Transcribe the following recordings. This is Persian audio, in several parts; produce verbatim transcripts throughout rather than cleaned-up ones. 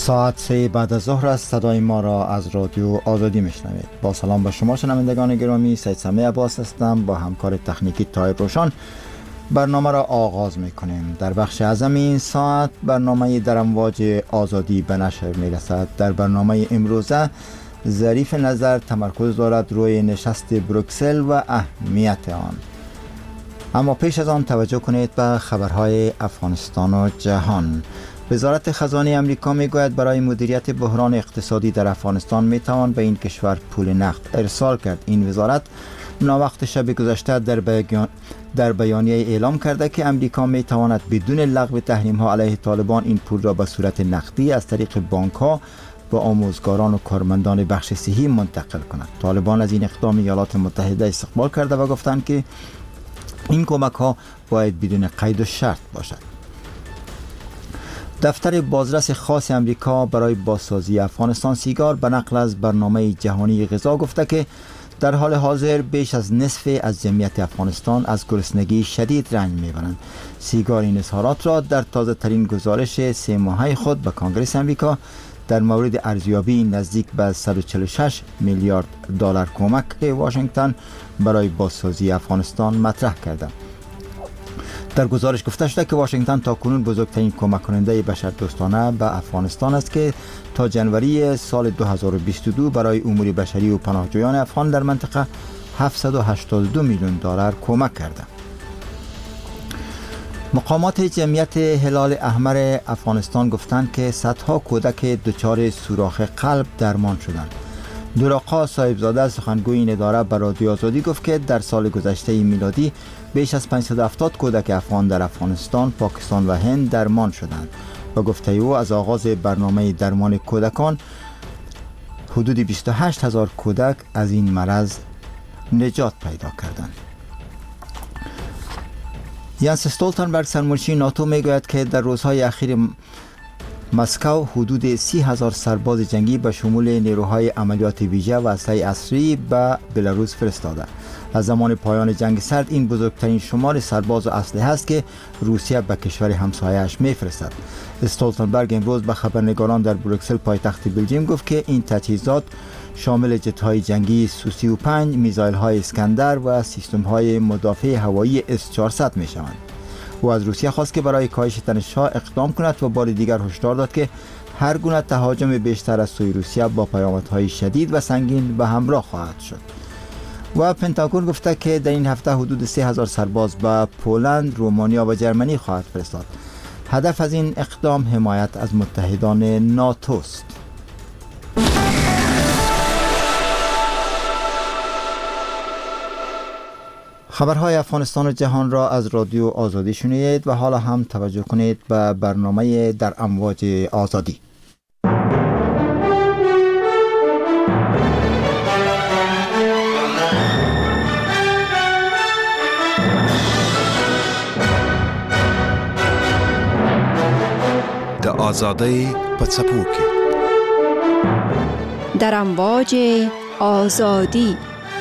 ساعت سه بعد از ظهر است. صدای ما را از رادیو آزادی میشنوید. با سلام به شما شنوندگان گرامی، سید سمیع عباس هستم. با همکار تکنیکی طاهر روشن برنامه را آغاز میکنیم. در بخش اعظم این ساعت برنامه در امواج آزادی به نشر میرسد. در برنامه امروزه ظریف نظر تمرکز دارد روی نشست بروکسل و اهمیت آن. اما پیش از آن توجه کنید به خبرهای افغانستان و جهان. وزارت خزانه امریکا میگوید برای مدیریت بحران اقتصادی در افغانستان میتوان به این کشور پول نقد ارسال کرد. این وزارت ناوقت شب گذشته در بیان در بیانیه اعلام کرده که امریکا میتواند بدون لغو تحریم ها علیه طالبان این پول را به صورت نقدی از طریق بانک ها به آموزگاران و کارمندان بخش صحی منتقل کند. طالبان از این اقدام ایالات متحده استقبال کرده و گفتند که این کمک ها باید بدون قید و شرط باشد. دفتر بازرس خاص امریکا برای بازسازی افغانستان سیگار به نقل از برنامه جهانی غذا گفته که در حال حاضر بیش از نصف از جمعیت افغانستان از گرسنگی شدید رنج میبرند. سیگار این اظهارات را در تازه ترین گزارش سه ماهه خود به کانگرس امریکا در مورد ارزیابی نزدیک به صد و چهل و شش میلیارد دلار کمک واشنگتن برای بازسازی افغانستان مطرح کرده. در گزارش گفته شده که واشنگتن تاکنون بزرگترین کمک کننده بشردوستانه به افغانستان است که تا جنوری سال دو هزار و بیست و دو برای امور بشری و پناهجویان افغان در منطقه هفتصد و هشتاد و دو میلیون دلار کمک کرده. مقامات جمعیت هلال احمر افغانستان گفتند که صدها کودک دچار سوراخ قلب درمان شدند. دوراقا صاحبزاده سخنگوی این اداره به رادیو آزادی گفت که در سال گذشته میلادی بیش از پانصد و هفتاد کودک افغان در افغانستان، پاکستان و هند درمان شدند. با گفته او از آغاز برنامه درمان کودکان حدود بیست و هشت هزار کودک از این مرض نجات پیدا کردند. یانس استولتنبرگ سرمنشی ناتو میگوید که در روزهای اخیر مسکو حدود سی هزار سرباز جنگی به شمول نیروهای عملیات ویژه و اسلحه عصری به بلاروس فرستاده. از زمان پایان جنگ سرد این بزرگترین شمار سرباز و اسلحه است که روسیه به کشور همسایه‌اش میفرستد. استولتنبرگ امروز به خبرنگاران در بروکسل پایتخت بلژیم گفت که این تجهیزات شامل جت‌های جنگی سو سی و پنج، میزایل‌های اسکندر و سیستم‌های مدافع هوایی اس چهارصد میشوند. او از روسیه خواست که برای کاهش تنش‌ها اقدام کند و بار دیگر هشدار داد که هر گونه تهاجم بیشتر از سوی روسیه با پیامدهای شدید و سنگین به همراه خواهد شد. و پنتاگون گفته که در این هفته حدود سه هزار سرباز به پولند، رومانیا و جرمنی خواهد فرستاد. هدف از این اقدام حمایت از متحدان ناتو است. خبرهای افغانستان و جهان را از رادیو آزادی شنیدید و حالا هم توجه کنید به برنامه در امواج آزادی. د آزادی په څپو کې در امواج آزادی.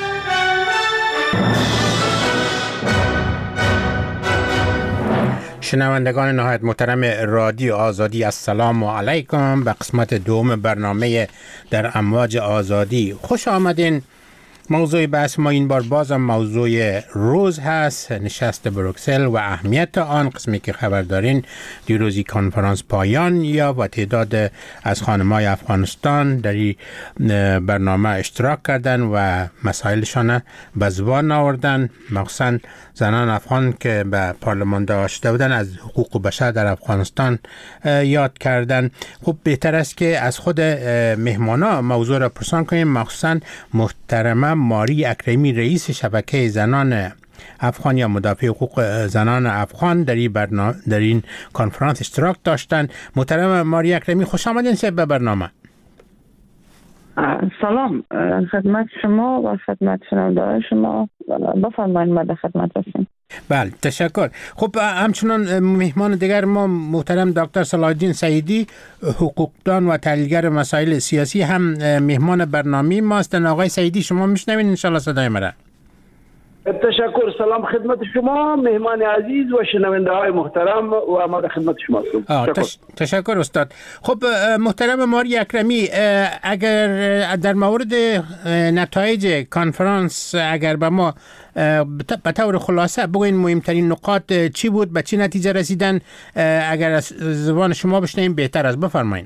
شنوندگان نهایت محترم رادیو آزادی، السلام علیکم. به قسمت دوم برنامه در امواج آزادی خوش آمدین. موضوع بحث ما این بار بازم موضوع روز هست، نشست بروکسل و اهمیت آن. قسمی که خبر دارین دیروزی کنفرانس پایان یا و تعداد از خانم‌های افغانستان در این برنامه اشتراک کردن و مسائلشان به زبان آوردن. مخصوصا زنان افغان که به پارلمان داشته بودن از حقوق بشر در افغانستان یاد کردن. خب بهتر است که از خود مهمانا موضوع را پرسان کنیم، مخصوصا محترمه ماری اکرمی رئیس شبکه زنان افغان یا مدافع حقوق زنان افغان در این برنامه در این کنفرانس اشتراک داشتند. محترم ماری اکرمی خوش آمدین به برنامه. سلام خدمت شما و خدمت شنونده‌های شما. بفرمایید ما در خدمت هستیم. بله تشکر. خب همچنان مهمان دیگر ما محترم دکتر صلاح الدین سعیدی، حقوقدان و تحلیلگر مسائل سیاسی، هم مهمان برنامه ماست. آقای سعیدی شما میشنوین ان شاء الله صدای مرا؟ تشکر تشکر. سلام خدمت شما مهمان عزیز و شنونده های محترم و ما در خدمت شما هستم. تشکر. تشکر استاد. خب محترم ماری اکرمی، اگر در مورد نتایج کنفرانس اگر به ما به طور خلاصه بگوین مهمترین نقاط چی بود، به چی نتیجه رسیدن، اگر از زبان شما بشنویم بهتر است. بفرمایید.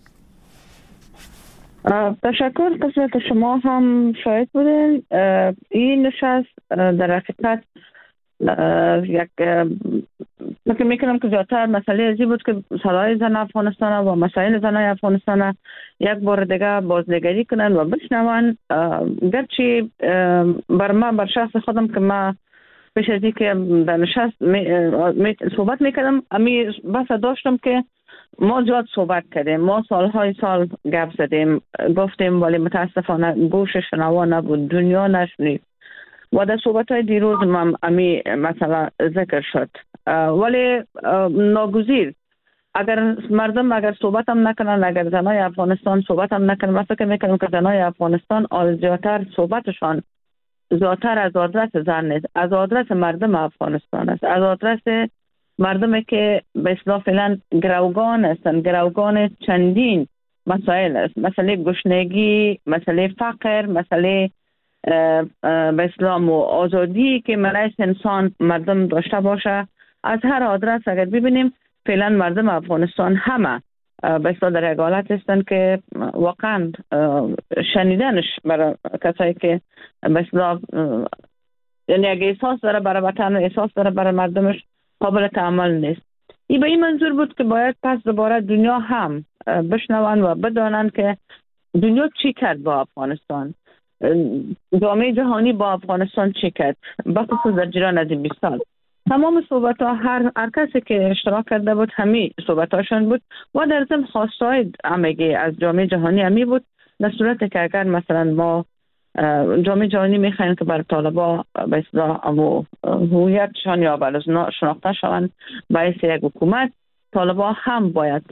تشکر. قسمت شما هم شاهد بودین. این نشست در حقیقت یک فکر میکنم که زیادتر مسئله ازی بود که صدای زن افغانستان و مسائل زنای افغانستان یک بار دیگه بازنگری کنن و بشنون. گرچه بر من بر شخص خودم که ما پیش از این که در نشست می، می، صحبت میکردم، امی بس داشتم که ما زیاد صحبت کردیم، ما سالهای سال گپ زدیم، گفتیم، ولی متاسفانه گوش شنوا نبود، دنیا نشنید و در صحبتهای دیروز هم امی مثلا ذکر شد. ولی ناگزیر اگر مردم اگر صحبت هم نکنن، اگر زنای افغانستان صحبت هم نکنن، من فکر میکنم که زنای افغانستان زیادتر صحبتشان زیادتر از آدرس زن نیست، از آدرس مردم افغانستان است، از آدرس مردمی که به اصطلاح فعلا گروگان هستند، گروگان چندین مسائل است، مسئله گشنگی، مسئله فقر، مسئله به اصطلاح آزادی که مرایش انسان مردم داشته باشه. از هر آدرس اگر ببینیم فعلا مردم افغانستان همه به اصطلاح در یک حالت هستند که واقعا شنیدنش برای کسایی که به اصطلاح یعنی اگه احساس داره برای وطن، احساس داره برای مردمش، قابل تعامل نیست. این به این منظور بود که باید پس دوباره دنیا هم بشنون و بدانن که دنیا چی کرد با افغانستان، جامعه جهانی با افغانستان چی کرد، بخصوص در جریان از این بیست سال. تمام صحبت ها هر, هر کسی که اشتراک کرده بود همی صحبت هاشون بود و در ضمن خواسته های همگی از جامعه جهانی همی بود، در صورت که اگر مثلا ما جامعه جهانی میخواین که بر طالبا به اصطلاح امو هویتشان یا بر شناخته شوند باعث یک حکومت، طالبا هم باید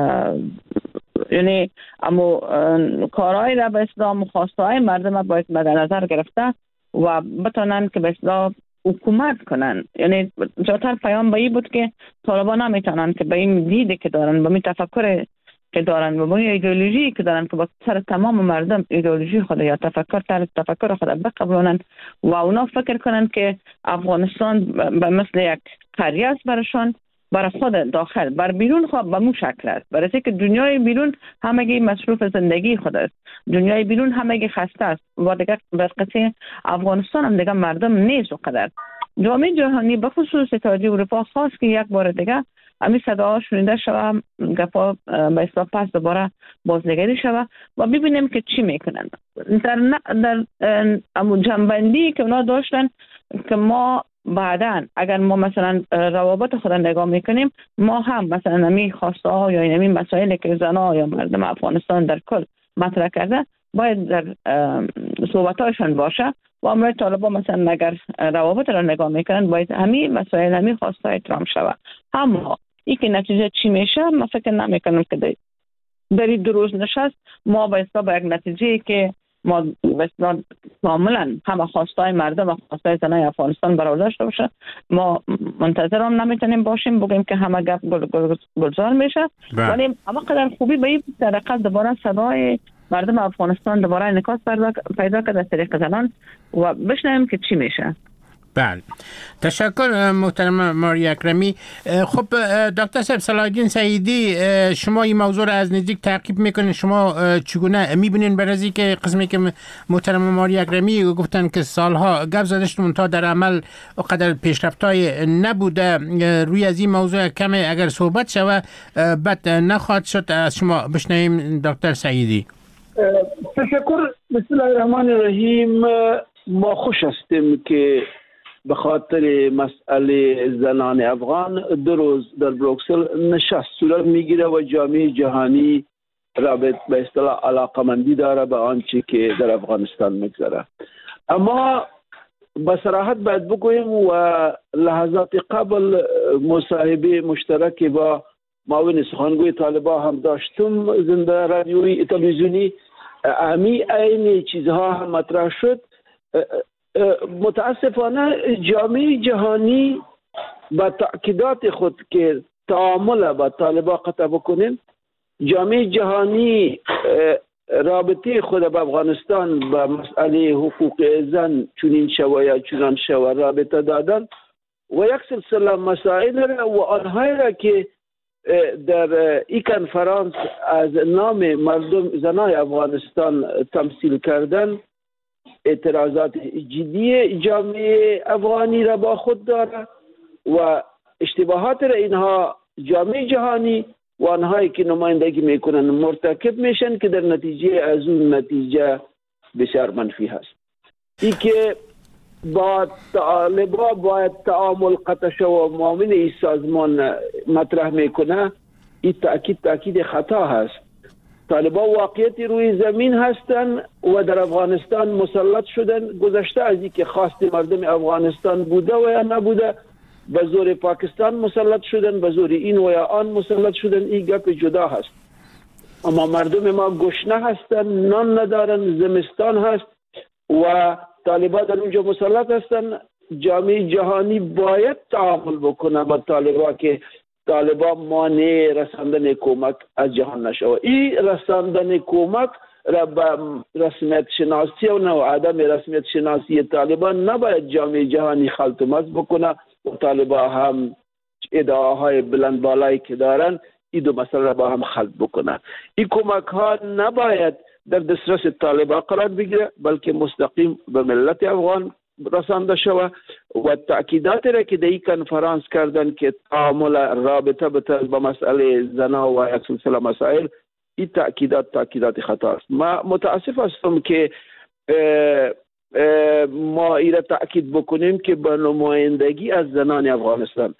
یعنی امو کارهای را به اصطلاح مخواسته های مردم باید مد نظر گرفته و بتونن که به اصطلاح حکومت کنن. یعنی جاتر پیام به این بود که طالبا نمیتونن که به این دیده که دارن، به این تفکر که دارن و با این ایدئولوژی که دارن که با سر تمام مردم ایدئولوژی خود یا تفکر طرز تفکر خود بقبلونن و اونا فکر کنن که افغانستان به مثل یک قریه است برشان، برای خود داخل، بر بیرون خود به مو شکل است، برای که دنیای بیرون همگی مصروف زندگی خود است، دنیای بیرون همگی خسته است و دیگه بر قصه افغانستان هم دیگه مردم نیست و قدر. جامعه جهانی به خصوص اتحادیه اروپا خواست که یک بار دیگه امی صداها شنیده شوه، گپا به اصطلاح پس دوباره بازنگری شوه و ببینیم که چی میکنن. در در جنبندی که اونا داشتن که ما بعداً اگر ما مثلا روابط خود نگاه میکنیم، ما هم مثلا نمی خواسته ها یا نمی مسائلی که زنها یا مردم افغانستان در کل مطرح کرده باید در صحبتاشون باشه و امروز طالبا مثلا اگر روابط را نگاه میکنن باید همین مسائل همین خواسته احترام شود. اما این که نتیجه چی میشه من فکر نمیکنم که در این دو روز نشست ما باید با یک نتیجه که ما مثلا کاملا همه خواستای مردم و خواستای زنای افغانستان برآورده داشته باشه. ما منتظر هم نمیتونیم باشیم بگیم که همه گپ گل گل گلزار میشه، ولی اما قدر خوبی به این طریقه دوباره صدای مردم افغانستان دوباره انعکاس پیدا کرد از طریق زنان و بشنویم که چی میشه. بله، تشکر محترم ماری اکرمی. خب دکتر صاحب صلاح الدین سعیدی، شما این موضوع را از نزدیک تعقیب میکنین، شما چگونه میبینین برای که قسمی که محترم ماری اکرمی گفتن که سالها گپ زده شد تا در عمل قدر پیشرفتای نبوده، روی از این موضوع کمی اگر صحبت شود بد نخواهد شد. از شما بشنویم دکتر سعیدی. تشکر. بسم الله الرحمن الرحیم. ما خوش هستیم که به خاطر مسئله زنان افغان دو روز در بروکسل نشست صورت میگیره و جامعه جهانی رابط به اصطلاح علاقمندی داره به آنچه که در افغانستان میگذره. اما به صراحت باید بگویم و لحظات قبل مصاحبه مشترک با معاون سخنگوی طالبان هم داشتم زنده رادیویی تلویزیونی، امی این چیزها هم مطرح شد. متاسفانه جامعه جهانی با تأکیدات خود که تعامل با طالبان قطع بکنیم، جامعه جهانی رابطه خود با افغانستان با مسئله حقوق زن چنین شوه یا چنان شوه رابطه دادن و یک سلسله مسائل را و آنهایی را که در این کنفرانس از نام مردم زنای افغانستان تمثیل کردن اعتراضات جدی جامعه افغانی را با خود داره و اشتباهات را اینها جامعه جهانی و آنهایی که نمایندگی میکنن مرتکب میشن که در نتیجه از اون نتیجه بسیار منفی هست. ای که با طالبا باید تعامل قطع شو و معامل ای سازمان مطرح میکنه، این تأکید تأکید خطا هست. طالبا واقعیتی روی زمین هستن و در افغانستان مسلط شدن. گذشته از این که خواست مردم افغانستان بوده و یا نبوده، به زور پاکستان مسلط شدن، به زور این و یا آن مسلط شدن، این گپ جدا هست. اما مردم ما گشنه هستن، نان ندارن، زمستان هست و طالبان در اونجا مسلط هستن. جامعه جهانی باید تعامل بکنه با طالبان که طالبان مانع رساندن کمک از جهان نشود. این رساندن کمک را به رسمیت شناسی و نه عدم رسمیت شناسی طالبان نباید جامعه جهانی خلط و مز بکنه و طالبان هم ادعاهای بلند بالایی که دارن این دو مسئله را با هم خلط بکنه. این کمک ها نباید در دسترس طالبان قرار بگیره بلکه مستقیم به ملت افغان رسانده شود و تأکیدات را که در این کنفرانس کردن که تعامل رابطه با مسئله زنا و یک سلسله مسائل، این تأکیدات تأکیدات خطا است. ما متاسف هستم که اه اه ما این را تأکید بکنیم که به نمایندگی از زنان افغانستان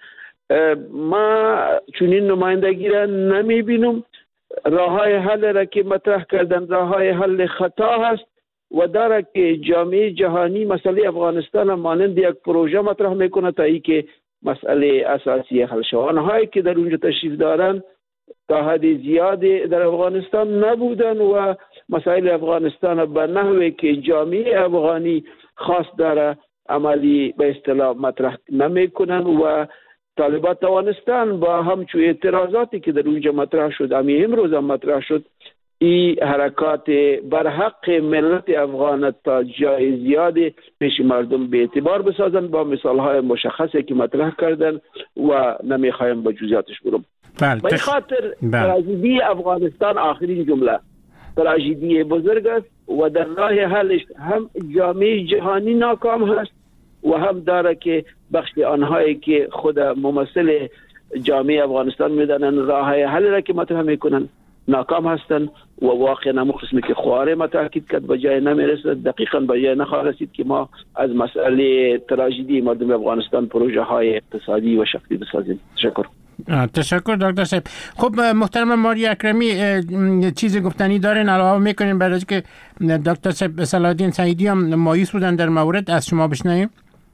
ما چنین نمایندگی را نمی بینم. راه های حل را که مطرح کردن راه های حل خطا هست و داره که جامعه جهانی مسئله افغانستان مانند یک پروژه مطرح میکنه تا ای که مسئله اساسی حل شود. آنهایی که در اونجا تشریف دارن تا حد زیاد در افغانستان نبودن و مسائل افغانستان به نحوی که جامعه افغانی خواست داره عملی به اصطلاح مطرح نمیکنن و طالبان توانستن با همچو اعتراضاتی که در اونجا مطرح شد، امی امروز هم مطرح شد، این حرکات بر حق ملت افغان تا جای زیاد پیش مردم به اعتبار بسازن با مثالهای مشخصی که مطرح کردن و نمیخوایم به جزئیاتش برم. به این خاطر تراژدی افغانستان آخرین جمله تراژدی بزرگ است و در راه حلش هم جامعه جهانی ناکام هست و هم داره که بخش آنهایی که خود ممثل جامعه افغانستان میدانن راه حل را که مطرح میکنن ناکام هستن و واقعا همون قسمی که خواره ما تاکید کرد به جای نمیرسد، دقیقاً به جای نخواهد رسید که ما از مسئله تراژدی مردم افغانستان پروژه های اقتصادی و شخصی بسازیم. تشکر. تشکر دکتر صاحب. خب محترم ماری اکرمی چیزی گفتنی دارین علاوه میکنین برای که دکتر صاحب صلاح الدین سعیدی هم مایوس بودن در مورد از شما بشنویم؟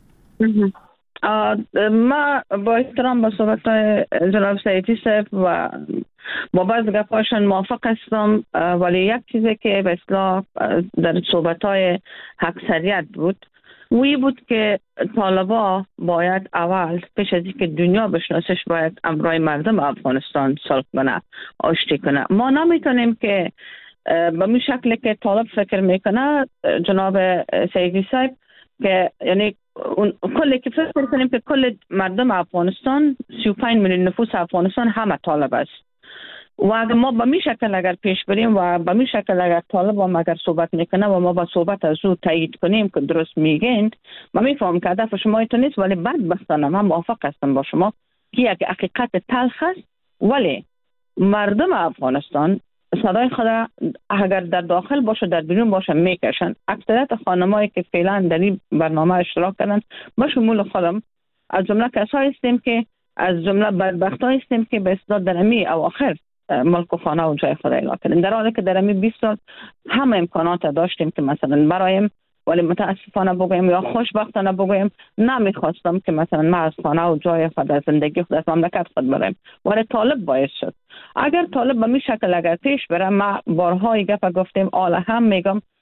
ما با احترام با صحبت جناب سعیدی صاحب و با بعض گپاشون موافق هستم، ولی یک چیزی که به اصطلاح در صحبت‌های اکثریت بود وی بود که طالبا باید اول پیش از اینکه دنیا بشناسش باید امرای مردم افغانستان سلک کنه، آشتی کنه. ما نمیتونیم که به می شکل که طالب فکر میکنه جناب سعیدی صاحب که یعنی کلی که فکر کنیم که کل مردم افغانستان سی و پنج میلیون نفوس افغانستان همه طالب است و اگر ما به می شکل اگر پیش بریم و به می شکل اگر طالب هم اگر صحبت میکنه و ما با صحبت از او تایید کنیم که درست میگین، ما میفهم که هدف شما ایتون نیست، ولی بدبختانه من موافق هستم با شما که یک حقیقت تلخ است، ولی مردم افغانستان صدای خود اگر در داخل باشه در بیرون باشه میکشن. اکثریت خانمایی که فعلا در این برنامه اشتراک کردن با شمول خودم از جمله کسایی هستیم که از جمله بدبختایی هستیم که به اصطلاح در امی اواخر ملک و خانه و جای خود اعلام کردیم، در حالی که در امی بیست سال همه امکانات داشتیم که مثلا برایم، ولی متاسفانه بگویم یا خوشبختانه بگویم نمیخواستم که مثلا ما از خانه و جای خود از زندگی خود از مملکت خود برایم، ولی طالب باعث شد. اگر طالب به می شکل اگر پیش بره، ما بارهای گپ گفتیم آل هم میگم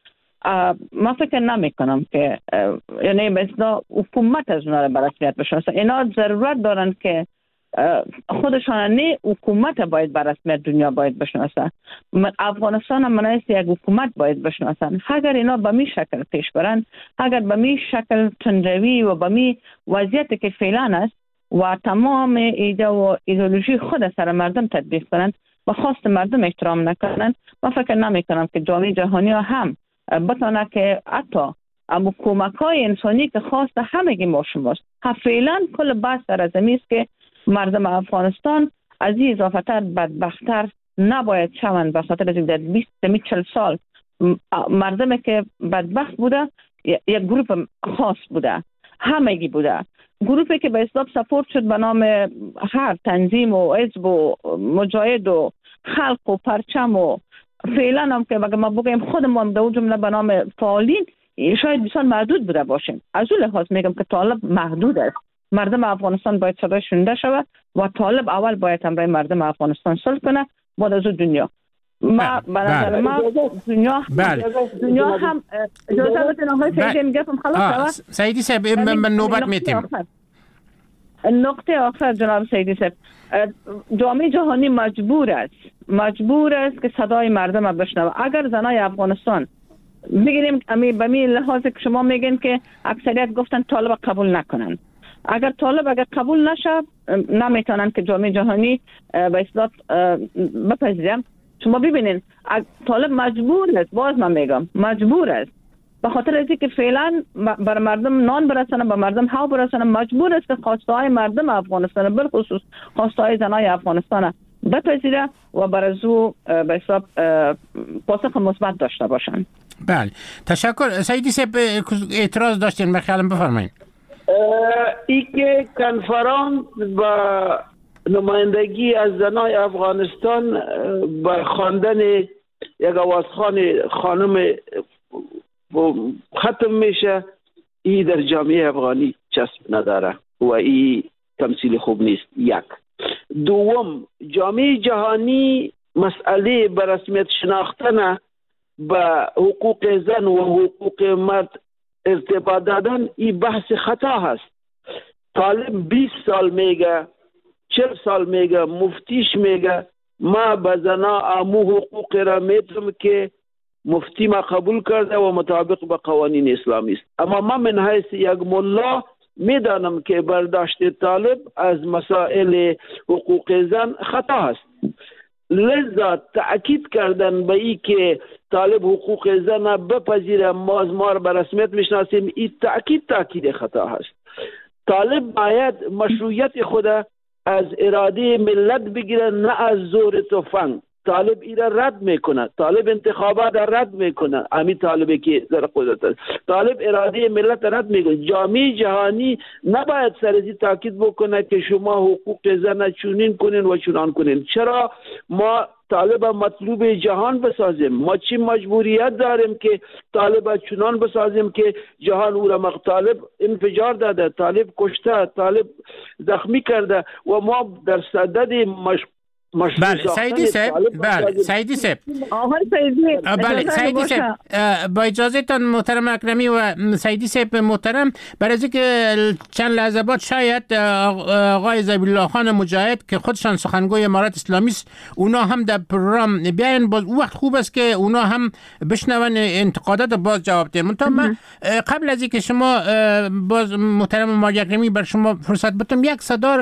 ما فکر نمی کنم که یعنی مثلا حکومت از اونا به رسمیت بشناسه. اینا ضرورت دارن که خودشان نه حکومت باید به رسمیت دنیا باید بشناسه. افغانستان هم منایست یک حکومت باید بشناسن. اگر اینا به می شکل پیش برن، اگر به می شکل تندروی و به می وضعیت که فعلا است و تمام ایده و ایدئولوژی خود سر مردم تطبیق کنند و خواست مردم احترام نکنند، ما فکر نمی کنم که جامعه جهانی ها هم بتونه که حتی اما کمک های انسانی که خواست همگی ما شماست. فعلا کل بحث در زمین است که مردم افغانستان از این اضافه تر بدبختتر نباید شوند، به خاطر از در بیست تا چهل سال مردمی که بدبخت بوده یک گروه خاص بوده، همگی بوده. گروهی که به اصطلاح سپورت شد به نام هر تنظیم و حزب و مجاهد و خلق و پرچم و فعلا هم که ما بگیم خودمون هم در جمله به نام فعالین شاید بسیار محدود بوده باشیم. از اون لحاظ میگم که طالب محدود است. مردم افغانستان باید صدای شنیده شود و طالب اول باید هم برای مردم افغانستان صلح کنه بعد از دنیا. ما به نظر ما دنیا دنیا هم اجازه بدین آقای سیدی میگم خلاص سیدی صاحب من نوبت میتیم. نقطه آخر جناب سیدی صاحب، جامعه جهانی مجبور است مجبور است که صدای مردم بشنوه. اگر زنای افغانستان بگیریم امی به می لحاظ که شما میگین که اکثریت گفتن طالب قبول نکنن، اگر طالب اگر قبول نشه نمیتونن که جامعه جهانی به اصطلاح بپذیرم. شما ببینین طالب مجبور است، باز من میگم مجبور است، به خاطر از اینکه فعلا بر مردم نان برسانه، به مردم هوا برسانه، مجبور است که خواسته های مردم افغانستان بالخصوص خواسته های زنای افغانستان بپذیره و بر از او به حساب پاسخ مثبت داشته باشن. بله تشکر. سیدی صاحب اعتراض داشتین به خیالم بفرمایید. ای که کنفرانس با نمایندگی از زنای افغانستان با خواندن یک آوازخوان خانم ختم میشه، ای در جامعه افغانی چسب نداره و ای تمثیل خوب نیست. یک. دوم، جامعه جهانی مسئله به رسمیت شناختن به حقوق زن و حقوق مرد ارتباط دادن این بحث خطا هست. طالب بیست سال میگه، چهل سال میگه، مفتیش میگه ما به زنا امو حقوق را میتونم که مفتی ما قبول کرده و مطابق به قوانین اسلامی است. اما من من حیث یک ملا میدانم که برداشت طالب از مسائل حقوق زن خطا است. لذا تأکید کردن به ای که طالب حقوق زن بپذیره ما از ما به رسمیت میشناسیم، این تأکید تأکید خطا هست. طالب باید مشروعیت خود از اراده ملت بگیره، نه از زور تفنگ. طالب ایره رد میکنه، طالب انتخابات رد میکنه، امی طالبی که در قدرت است. طالب اراده ملت رد میکنه. جامعه جهانی نباید سرزی تاکید بکنه که شما حقوق زن چونین کنین و چونان کنین. چرا ما طالب مطلوب جهان بسازیم؟ ما چی مجبوریت داریم که طالب چونان بسازیم که جهان او را مق طالب انفجار داده، طالب کشته، طالب زخمی کرده و ما در صدد مش بله سیدی صاحب، بله سیدی صاحب، بله سیدی صاحب با اجازه تان محترم اکرمی و سیدی صاحب محترم، برای اینکه چند لحظه بعد شاید آقای ذبیح الله خان مجاهد که خودشان سخنگوی امارت اسلامی است اونا هم در پروگرام بیاین، باز وقت خوب است که اونا هم بشنون انتقادات باز جواب دهند. منتها من قبل از اینکه شما باز محترم ماجد اکرمی بر شما فرصت بدم، یک صدا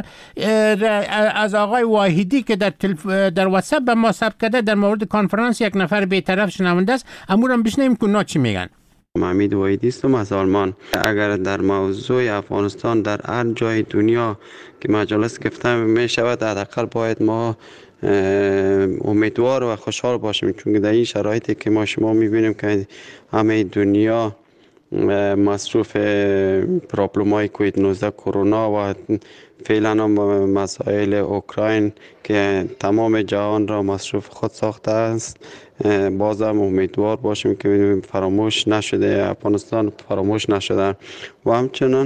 از آقای واحدی که در در واتساپ به ما ثبت کرده در مورد کنفرانس یک نفر بی‌طرف شنونده است، امورم بشنویم که اونا چی میگن. حمید واحدی هستم از آلمان. اگر در موضوع افغانستان در هر جای دنیا که مجالس گفته می شود، حداقل باید ما امیدوار و خوشحال باشیم، چون در این شرایطی که ما شما میبینیم که همه دنیا مصروف پرابلم های کووید نوزده کرونا و فعلا هم مسائل اوکراین که تمام جهان را مصروف خود ساخته است، بازم امیدوار باشیم که فراموش نشده، افغانستان فراموش نشده. و همچنان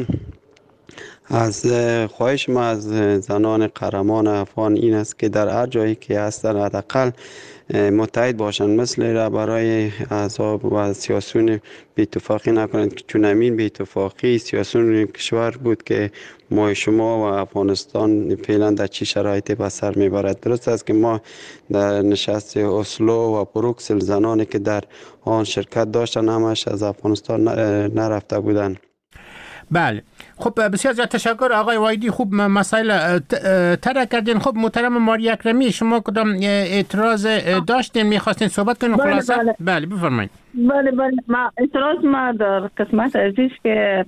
از خواهش ما از زنان قهرمان افغان این است که در هر جایی که هستن حداقل متحد باشند، مثل رهبرای احزاب و سیاسیون بی اتفاقی نکنند که چون همین بی اتفاقی سیاسیون کشور بود که ما شما و افغانستان فعلا در چی شرایطی به سر میبرد. درست است که ما در نشست اسلو و بروکسل زنانی که در آن شرکت داشتن همش از افغانستان نرفته بودند. بله، خب بسیار زیاد تشکر آقای وایدی. خوب مسائل طرح کردین. خب محترم ماریا اکرمی، شما کدام اعتراض داشتین میخواستین صحبت کنین؟ بله خلاصه بله. بله بفرمایید. بله بله، ما اعتراض ما در قسمت عزیز که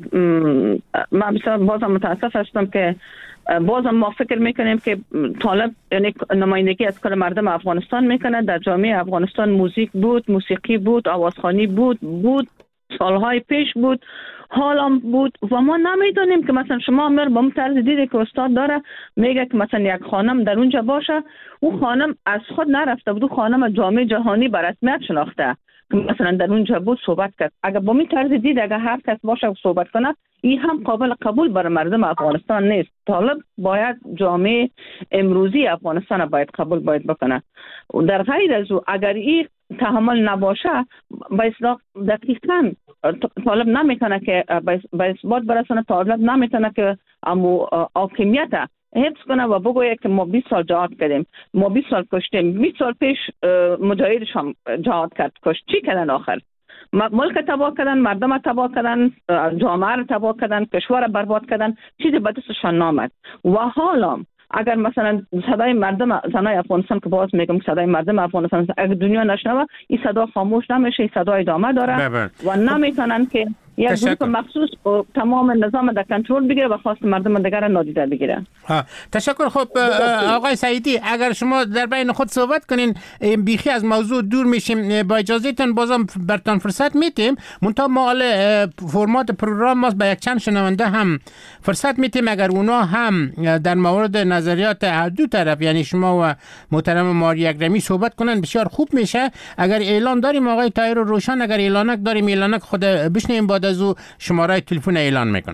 ما بسیار بازم متاسف هستم که بازم ما فکر میکنیم که طالب یعنی نمایندگی از کل مردم افغانستان میکنه. در جامعه افغانستان موزیک بود، موسیقی بود، آوازخوانی بود بود سالهای پیش بود، حالا بود و ما نمیدونیم که مثلا شما مر با طرز دیده که استاد داره میگه که مثلا یک خانم در اونجا باشه، او خانم از خود نرفته بود، او خانم جامعه جهانی به رسمیت شناخته که مثلا در اونجا بود صحبت کرد. اگر با می طرز دید اگر هر کس باشه و صحبت کنه، این هم قابل قبول برای مردم افغانستان نیست. طالب باید جامعه امروزی افغانستان باید قبول باید بکنه. و در غیر از او اگر این تحمل نباشه، به اصطلاح دقیقاً طالب نمیتونه که به اثبات برسونه، طالب نمیتونه که امو حاکمیت حفظ کنه و بگویه که ما بیست سال جهاد کردیم، ما بیست سال کشتیم. بیست سال پیش مجاهدش هم جهاد کرد، کشت. چی کردن آخر؟ ملک تباه کردن، مردم تباه کردن، جامعه رو تباه کردن، کشور رو برباد کردن، چیزی به دستشان نامد. و حالا اگر مثلا صدای مردم زنای افغانستان که باز میگم صدای مردم افغانستان اگر دنیا نشنوه، این صدا خاموش نمیشه، این صدا ادامه داره ببن. و نمیتونن که یک گروه مخصوص تمام نظام در کنترل بگیره و خواست مردم دیگر نادیده بگیره. ها تشکر. خب آقای سعیدی، اگر شما در بین خود صحبت کنین بیخی از موضوع دور میشیم، با اجازهتون بازم برتان فرصت میتیم، منتها ما فرمات پروگرام ما با یک چند شنونده هم فرصت میتیم اگر اونا هم در مورد نظریات هر دو طرف یعنی شما و محترم ماریا اکرمی صحبت کنن بسیار خوب میشه. اگر اعلان داریم آقای طاهر روشن، اگر اعلانک داریم اعلانک خود بشنیم، بعد از او شماره تلفن اعلان میکنم.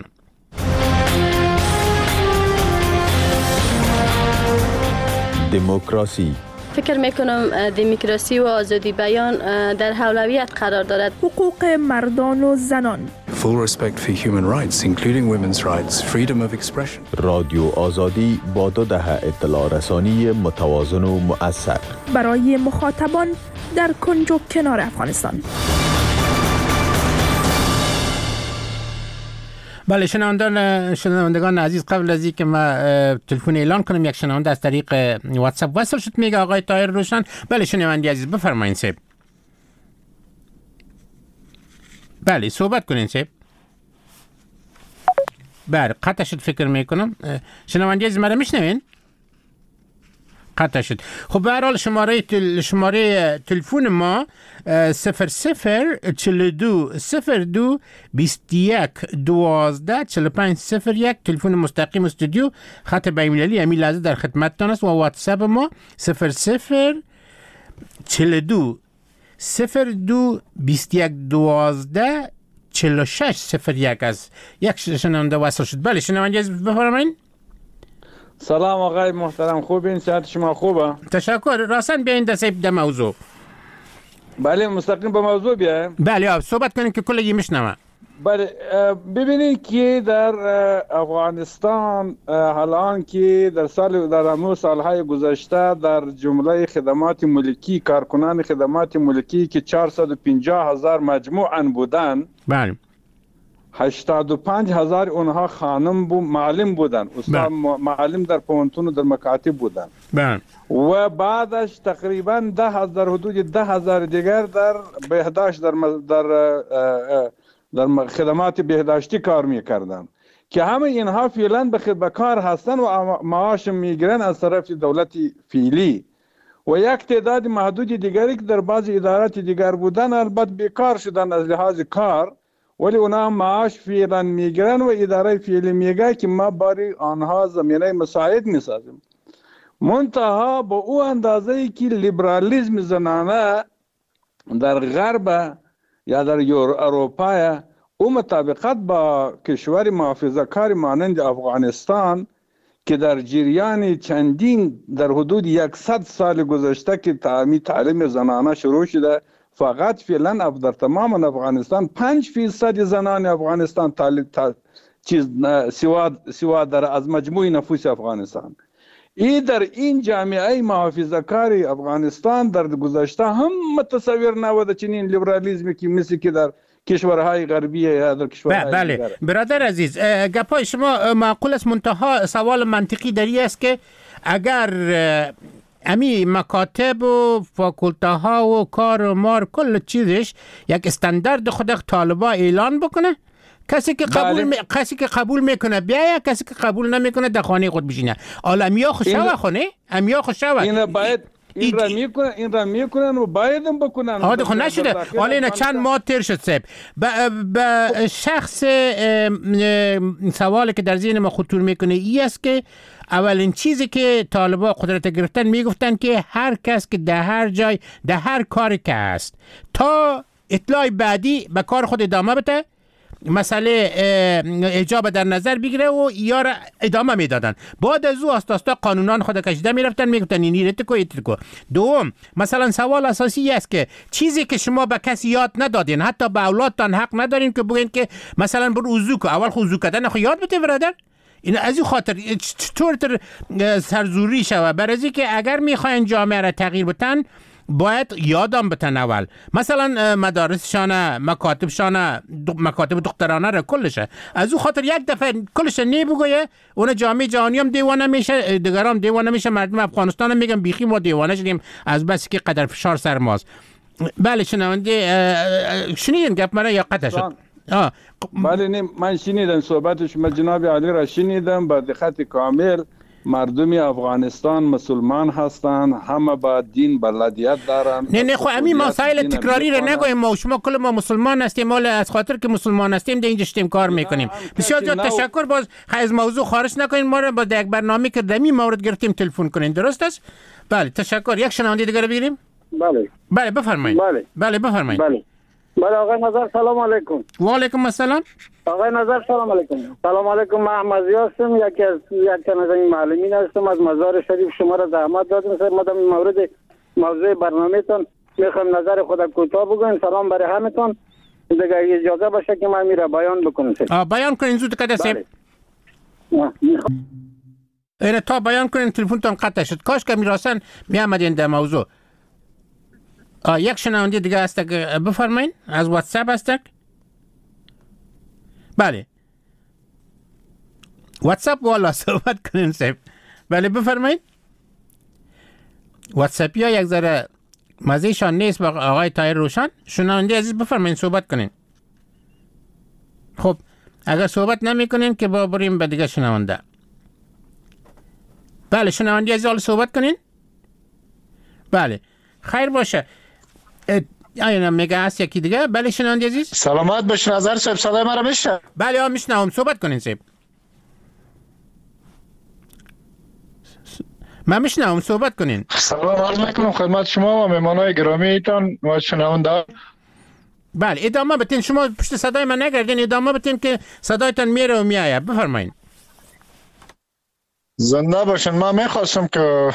دموکراسی. فکر میکنم دموکراسی و آزادی بیان در اولویت قرار دارد. حقوق مردان و زنان. Full respect for human rights, including women's rights, freedom of expression. رادیو آزادی با دو دهه اطلاع رسانی متوازن و مؤثر برای مخاطبان در کنج و کنار افغانستان. بله شنوندگان شنوندگان عزیز، قبل از اینکه ما تلفن اعلان کنم، یک شنونده از طریق واتساپ وصل شد، میگه آقای طاهر روشن. بله شنونده عزیز بفرمایید سیب. بله صحبت کنین سیب. بله قطع شد فکر میکنم. شنونده عزیز مرا میشنوین؟ قطع شد. خب به هر حال شماره تل... شماره تلفن ما صفر صفر چهل و دو صفر دو بیست و یک دوازده چهل و پنج صفر یک تلفن مستقیم استودیو خط بین‌المللی همین لحظه در خدمتتان است. و واتساپ ما صفر صفر چهل و دو صفر دو بیست و یک دوازده چهل و شش صفر یک از یک شنونده وصل شد. بله شنونده بفرمایید. سلام آقای محترم، خوبین؟ صحت شما خوبه؟ تشکر. راستن بیاین دسته به موضوع. بله مستقیم به موضوع بیایم. بله صحبت کنین که کلی میشنوه. بله ببینید که در افغانستان الان که در سال در همون سالهای گذشته در جمله خدمات ملکی، کارکنان خدمات ملکی که چهارصد و پنجاه هزار مجموعاً بودن، بله هشتاد و پنج هزار اونها خانم بو معلم بودن، استاد معلم در پوهنتون و در مکاتب بودن. بله. و بعدش تقریبا ده هزار حدود ده هزار دیگر در بهداشت در در در خدمات بهداشتی کار میکردن که همه اینها فعلا به کار هستن و معاش میگیرن از طرف دولت فعلی و یک تعداد محدود دیگری که در بعض ادارات دیگر بودن البته بیکار شدن از لحاظ کار، ولی اونا معاش فعلا میگیرن و اداره فعلی میگه که ما برای آنها زمینه مساعد میسازیم. منتها با او اندازه ای که لیبرالیسم زنانه در غرب یا در اروپا او مطابقت با کشور محافظه کاری مانند افغانستان که در جریان چندین در حدود صد سال گذشته که تعلیم تعلیم زنانه شروع شده، فقط فعلا در تمام افغانستان پنج فیصد زنان افغانستان تعلیم تا چیز سواد سواد در از مجموع نفوس افغانستان. ای در این جامعه محافظه کاری افغانستان در گذشته هم متصور نبوده چنین لیبرالیسمی که مثل که در کشورهای غربی یا در کشورهای بله دیگر. برادر عزیز، گپای شما معقول است، منتها سوال منطقی داری است که اگر امی مکاتب و فاکولته ها و کار و مار کل چیزش یک استاندارد خود طالبا اعلان بکنه، کسی که قبول می... کسی که قبول میکنه بیاید، کسی که قبول نمیکنه در خانه خود بشینه. حالا امیا خوشا خونه امیا خوشا این باید این را میکنن این را میکنن و باید هم بکنن. آده خود نشده. حالا اینا چند ماه تیر شد سب به شخص سوالی که در ذهن ما خطور میکنه ای است که اولین چیزی که طالبا قدرت گرفتن میگفتن که هر کس که در هر جای در هر کاری که هست تا اطلاع بعدی به کار خود ادامه بده، مسئله اجابه در نظر بگیره و یا را ادامه میدادن. بعد از او آستا آستا قانونان خود کشیده میرفتن میگفتن این ایرت کو ایت کو. دوم، مثلا سوال اساسی است که چیزی که شما به کسی یاد ندادین، حتی به اولادتان حق ندارین که بگین که مثلا برو وضو کو. اول خود وضو کردن خو یاد بده برادر. این از این خاطر چطور تر سرزوری شوه، برای که اگر میخواین جامعه را تغییر بدن باید یادم بتن اول، مثلا مدارسشانه، مکاتبشانه، مکاتب دخترانه را کلشه. از او خاطر یک دفعه کلش نی بگویه اون جامعه جهانی هم دیوانه میشه، دیگران دیوانه میشه، مردم افغانستان هم میگن بیخی ما دیوانه شدیم از بس که قدر فشار سر ماست. بله شنونده شنیدین گپ مرا یا قطع شد؟ آه بله نه من شنیدم صحبت شما جناب علی را شنیدم با دقت کامل. مردم افغانستان مسلمان هستند، همه با دین بلدیت دارند. نه نه خو امی مسائل تکراری را نگویم، ما شما کل ما مسلمان هستیم، مال از خاطر که مسلمان هستیم در اینجا شتیم کار میکنیم. بسیار زیاد تشکر. باز از موضوع خارج نکنین، ما را با یک برنامه که دمی مورد گرفتیم تلفن کنین، درست است؟ بله تشکر. یک شنونده دیگه رو بگیریم. بله بله بفرمایید. بله بله بفرمایید. بله بله آقای نظر سلام علیکم. و علیکم السلام. آقای نظر سلام علیکم. سلام علیکم. من احمدی هستم، یکی از یک از این معلمین هستم از مزار شریف. شما را زحمت دادم سر مدام این مورد موضوع برنامه‌تون میخوام نظر خودم کوتاه بگم. سلام برای همتون. دیگه اجازه باشه که من میره بیان بکنم. آ بیان کنین زود کده سه. اینه تا بیان کنین تلفنتون قطع شد. کاش که میراسن میامدین در موضوع. آ یک شنونده دیگه هست که بفرمایید از واتساپ هست. بله واتساپ والا صحبت کنین صاحب. بله بفرمایید. واتساپی ها یک ذره مزهشان نیست با آقای طاهر روشن. شنونده عزیز بفرمایید صحبت کنین. خب اگر صحبت نمی کنین که با بریم به دیگه شنونده. بله شنونده عزیز حالا صحبت کنین. بله خیر باشه. آیا میگه هست یکی دیگه؟ بله شنونده عزیز. سلامت باش نظر صاحب، صدای مرا میشه؟ بله ها میشنوم، صحبت کنین صاحب. من میشنوم، صحبت کنین. سلام عرض میکنم خدمت شما و مهمانای گرامی ایتان و شنونده. بله ادامه بتین، شما پشت صدای من نگردین، ادامه بتین که صدایتان میره و میآید. بفرمایید. زنده باشن. من میخواستم که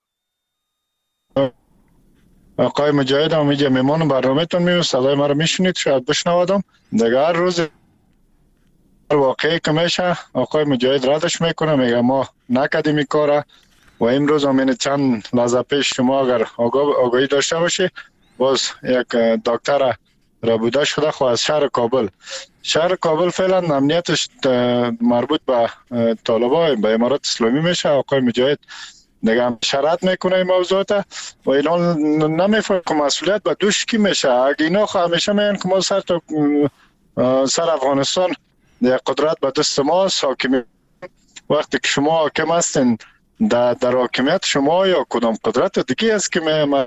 آقای مجاهد هم اینجا میمانم برنامه‌تون میو صدای ما رو میشنید، شاید بشنوادم. دیگه هر روز واقعی که میشه آقای مجاهد ردش میکنه، میگه ما نکردیم این کاره و امروز هم این چند لحظه پیش شما اگر آگاهی داشته باشی باز یک دکتر را بوده شده خو از شهر کابل. شهر کابل فعلا امنیتش مربوط به طالبان به امارات اسلامی میشه. آقای مجاهد دیگه هم شرط میکنه این موضوعات و اینا نمیفهم که مسئولیت به دوش کی میشه. اگه اینا همیشه میگن که ما سر تا سر افغانستان قدرت به دست ما حاکمیت، وقتی که شما حاکم هستین در در حاکمیت شما یا کدام قدرت دیگه است که می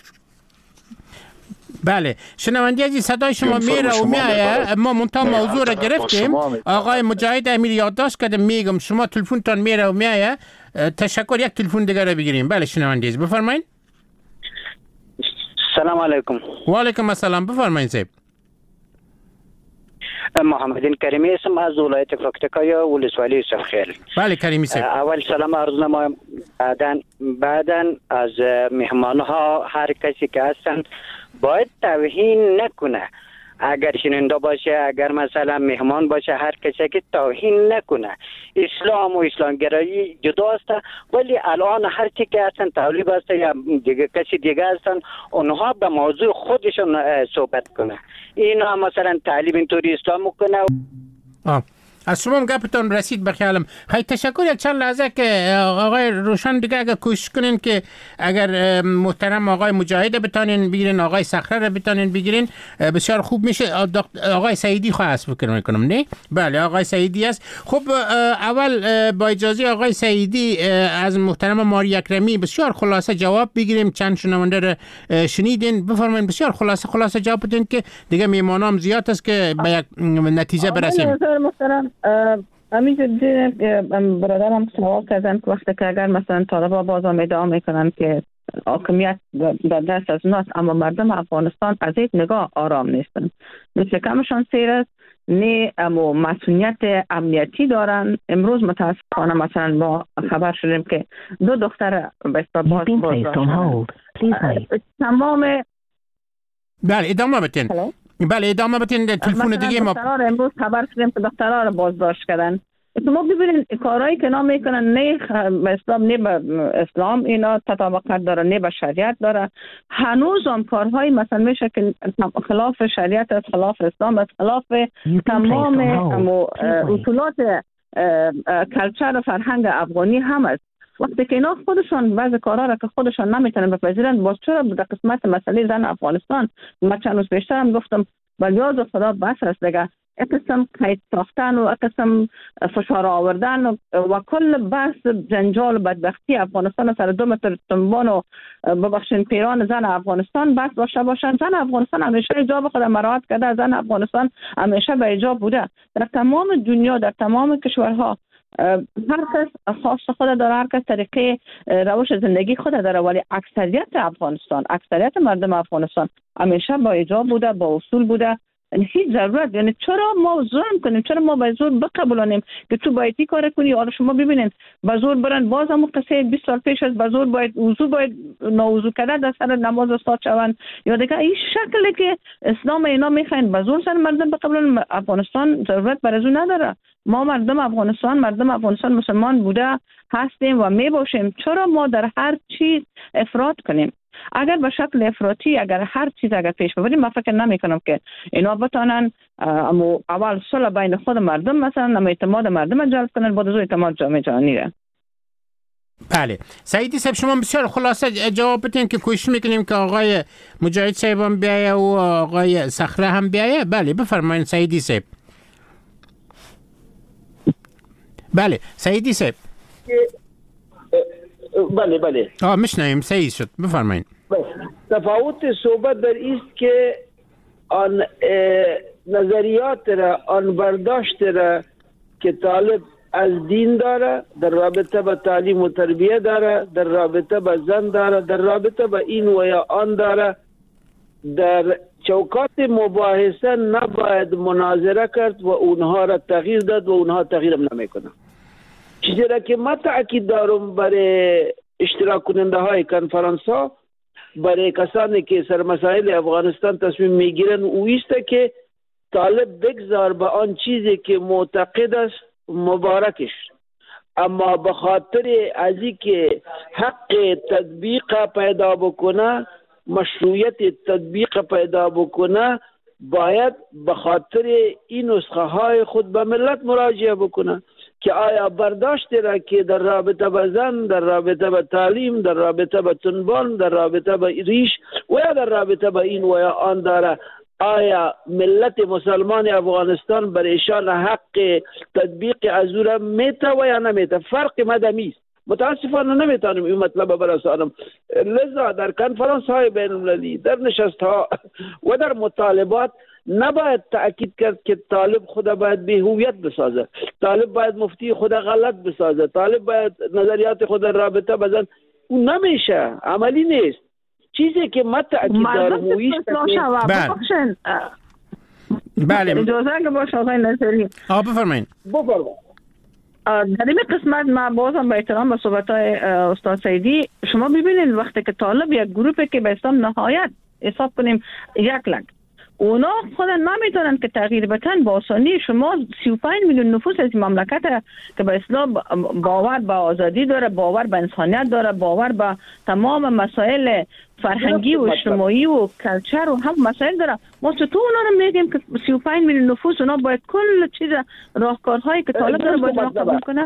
بله شنونده عزیز صدای شما میره و میایه. ما منتها موضوع را گرفتیم. آقای مجاهد امیر یادداشت کرده، میگم شما تلفنتون میره و میایه. تشکر. یک تلفن دیگه را بگیریم. بله شنونده عزیز بفرمایید. سلام علیکم. و علیکم السلام. بفرمایید صاحب. محمدین کریمی هستم از ولایت فاکتیکا ولسوالی یوسف خیل. بله کریمی صاحب. اول سلام عرض نمایم. بعدن بعدن از مهمان ها هر کسی که هستند باید توهین نکنه. اگر شنونده باشه، اگر مثلا مهمان باشه، هر کسی که توهین نکنه. اسلام و اسلامگرایی جدا است، ولی الان هر چی که هستن طالب است یا دیگه کسی دیگه هستن، اونها به موضوع خودشون صحبت کنه. اینا مثلا تعلیم اینطوری اسلام کنه. آه از شما گپتون رسید به خیالم. خیلی تشکر. یک چند لحظه که آقای روشن دیگه اگر کوشش کنین که اگر محترم آقای مجاهد بتانین بگیرین، آقای صخره رو بتانین بگیرین، بسیار خوب میشه. آقای سعیدی خواست فکر میکنم نه؟ بله آقای سعیدی است. خب اول با اجازه آقای سعیدی از محترم ماری اکرمی بسیار خلاصه جواب بگیریم. چند شنونده رو شنیدین، بفرمایید بسیار خلاصه خلاصه جواب بدین که دیگه میمانام زیاد است که به یک نتیجه برسیم. همین که دیدم که برادرم سوال کردن که وقتی که اگر مثلا طالبا باز هم ادعا میکنن که حاکمیت در دست از اوناست، اما مردم افغانستان از این نگاه آرام نیستن. مثل کمشان سیر است، نه اما مسئولیت امنیتی دارن. امروز متاسفانه مثلا ما خبر شدیم که دو دختر به باز تمام. بله ادامه بدین. بله ادامه بدین. تلفن دیگه ما امروز خبر شدیم که دخترها رو بازداشت کردن. شما ببینید کارهایی که اینا میکنن نه به اسلام نه به اسلام اینا تطابقت داره، نه به شریعت داره. هنوز هم کارهایی مثلا میشه که خلاف شریعت است، خلاف اسلام است، خلاف تمام اصولات کلچر و فرهنگ افغانی هم است. وقتی که اینا خودشان بعضی کارها را که خودشان نمیتونن بپذیرن، باز چرا در قسمت مسئله زن افغانستان ما چند روز بیشتر هم گفتم بلیاز خدا بس است دیگه. اقسم قید ساختن و اقسم فشار آوردن و, و کل بحث جنجال و بدبختی افغانستان سر دو متر تنبان و ببخشین پیران زن افغانستان بس باشه باشن. زن افغانستان همیشه ایجاب خود مراعات کرده، زن افغانستان همیشه به ایجاب بوده. در تمام دنیا، در تمام کشورها هر کس خاص خود داره، هر کس طریقه روش زندگی خود داره، ولی اکثریت افغانستان، اکثریت مردم افغانستان همیشه با ایجاب بوده، با اصول بوده. هیچ ضرورت، یعنی چرا ما ظلم کنیم؟ چرا ما به زور بقبولانیم که تو باید این کار کنی؟ حالا شما ببینید به زور برن، باز هم قصه بیست سال پیش از به زور باید وضو باید نوضو کرده در سر نماز استاد شوند یا دیگه این شکلی که اسلام اینا میخواین به زور سر مردم بقبولن. افغانستان ضرورت برای زور نداره. ما مردم افغانستان مردم افغانستان مسلمان بوده هستیم و میباشیم. چرا ما در هر چیز افراط کنیم؟ اگر به شکل افراطی اگر هر چیز اگر پیش ببریم، من فکر نمی کنم که اینا بتانن اول صلح بین خود مردم مثلا نم اعتماد مردم جلب کنن، بعد از اعتماد جامعه جهانی را. بله سعیدی صاحب شما بسیار خلاصه جواب بدین که کوشش میکنیم که آقای مجاهد صاحب هم بیایه و آقای صخره هم بیایه. بله بفرمایید سعیدی صاحب. بله سعیدی صاحب. بله بله آه میشنویم. سعید شد بفرمایید. تفاوت صحبت در ایست که آن نظریات را، آن برداشت را که طالب از دین داره، در رابطه با تعلیم و تربیه داره، در رابطه با زن داره، در رابطه با این و یا آن داره، در چوکات مباحثه نباید مناظره کرد و اونها را تغییر داد و اونها تغییر هم نمیکنه. چیزی را که من تأکید دارم برای اشتراک کننده های کنفرانس ها، برای کسانی که سر مسائل افغانستان تصمیم میگیرن، او است که طالب بگذار به آن چیزی که معتقد است مبارکش، اما به خاطر ازی که حق تطبیق پیدا بکنه، مشروعیت تطبیق پیدا بکنه، باید به خاطر این نسخه های خود به ملت مراجعه بکنه که آیا برداشت را که در رابطه با زن، در رابطه با تعلیم، در رابطه با تنبان، در رابطه با ریش و یا در رابطه با این و یا آن داره، آیا ملت مسلمان افغانستان بر ایشان حق تطبیق از او را میته و یا نمیته؟ فرق مدمی است. متاسفانه نمیتونم این مطلب برسانم. لذا در کنفرانس های بین المللی، در نشست ها و در مطالبات نباید تأکید کرد که طالب خدا باید به هویت بسازه، طالب باید مفتی خدا غلط بسازه، طالب باید نظریات خدا رابطه بزن. اون نمیشه، عملی نیست. چیزی که من تأکید دارم اویست بله اجازه که باشه آقای نصیری. آه بفرمایید. بفرمایید. در این قسمت ما بازم با احترام به صحبت‌های استاد سعیدی، شما ببینید وقتی که طالب یک گروپی که به اسلام نهایت حساب کنیم یک لک، اونا خودن نمیتونن که تغییر بدن با آسانی. شما سی و پنج میلیون نفوس از مملکت که به اسلام باور به آزادی داره، باور به انسانیت داره، باور به تمام مسائل فرهنگی و اجتماعی و کلچر و هم مسائل داره، ما چطور اونا رو میگیم که سی و پنج میلیون نفوس اونا باید کل چیز راهکارهایی که طالب داره باید قبول کنه؟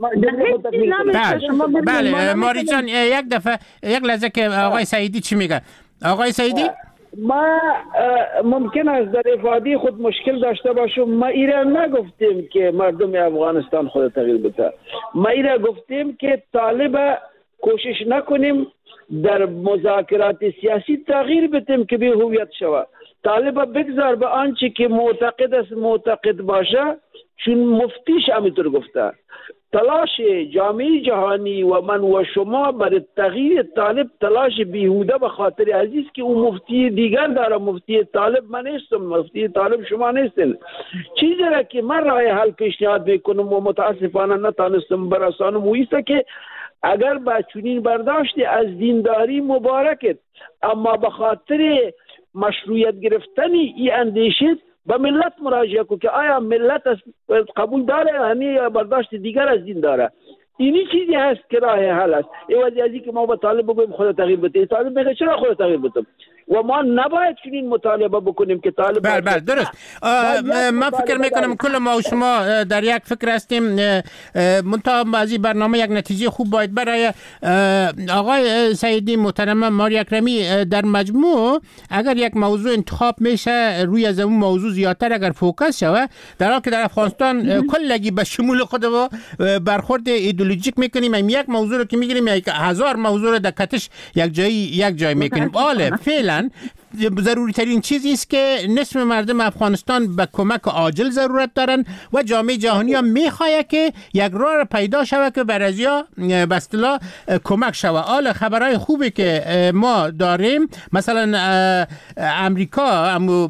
بله ماری جان یک دفعه یک لحظه که آقای سعیدی چی میگه؟ آقای سعیدی ما ممکن است در افادی خود مشکل داشته باشم. ما ایران نگفتیم که مردم افغانستان خود تغییر بده، ما ایران گفتیم که طالب کوشش نکنیم در مذاکرات سیاسی تغییر بدیم که به هویت شود. طالب بگذار به آنچه که معتقد است معتقد باشه، چون مفتیش همینطور گفته. تلاش جامعه جهانی و من و شما برای تغییر طالب تلاش بیهوده به خاطر عزیز که اون مفتی دیگر داره. مفتی طالب من نیستم، مفتی طالب شما نیستین. چیزی را که من راه حل پیشنهاد میکنم و متاسفانه نتانستم برسانم و ایسته که اگر با چنین برداشتی از دینداری مبارکت، اما به خاطر مشروعیت گرفتنی ای اندیشید به ملت مراجعه کو که آیا ملت قبول داره همین یا برداشت دیگر از دین داره. اینی چیزی هست که راه حل است. ایوازی ازی که ما با طالب بگویم خود تغییر بده، طالب میگه چرا خود تغییر بدم و ما نباید چنین مطالبه بکنیم که طالب. بله بله درست. ما فکر میکنم کل ما و شما در یک فکر هستیم. منتها از این برنامه یک نتیجه خوب باید برای آقای سعیدی محترم ماری اکرمی در مجموع اگر یک موضوع انتخاب میشه روی از اون موضوع زیادتر اگر فوکس شود، در حالی که در افغانستان کلگی به شمول خود و برخورد ایدئولوژیک میکنیم، هم یک موضوع رو که میگیریم یک هزار موضوع رو در کتش یک جایی یک جای میکنیم. آله فعلا ضروری ترین چیزی است که نصف مردم افغانستان به کمک عاجل ضرورت دارن و جامعه جهانی هم میخواد که یک راه پیدا شود که بر ازیا به اصطلاح کمک شود. حالا خبرهای خوبی که ما داریم، مثلا امریکا امو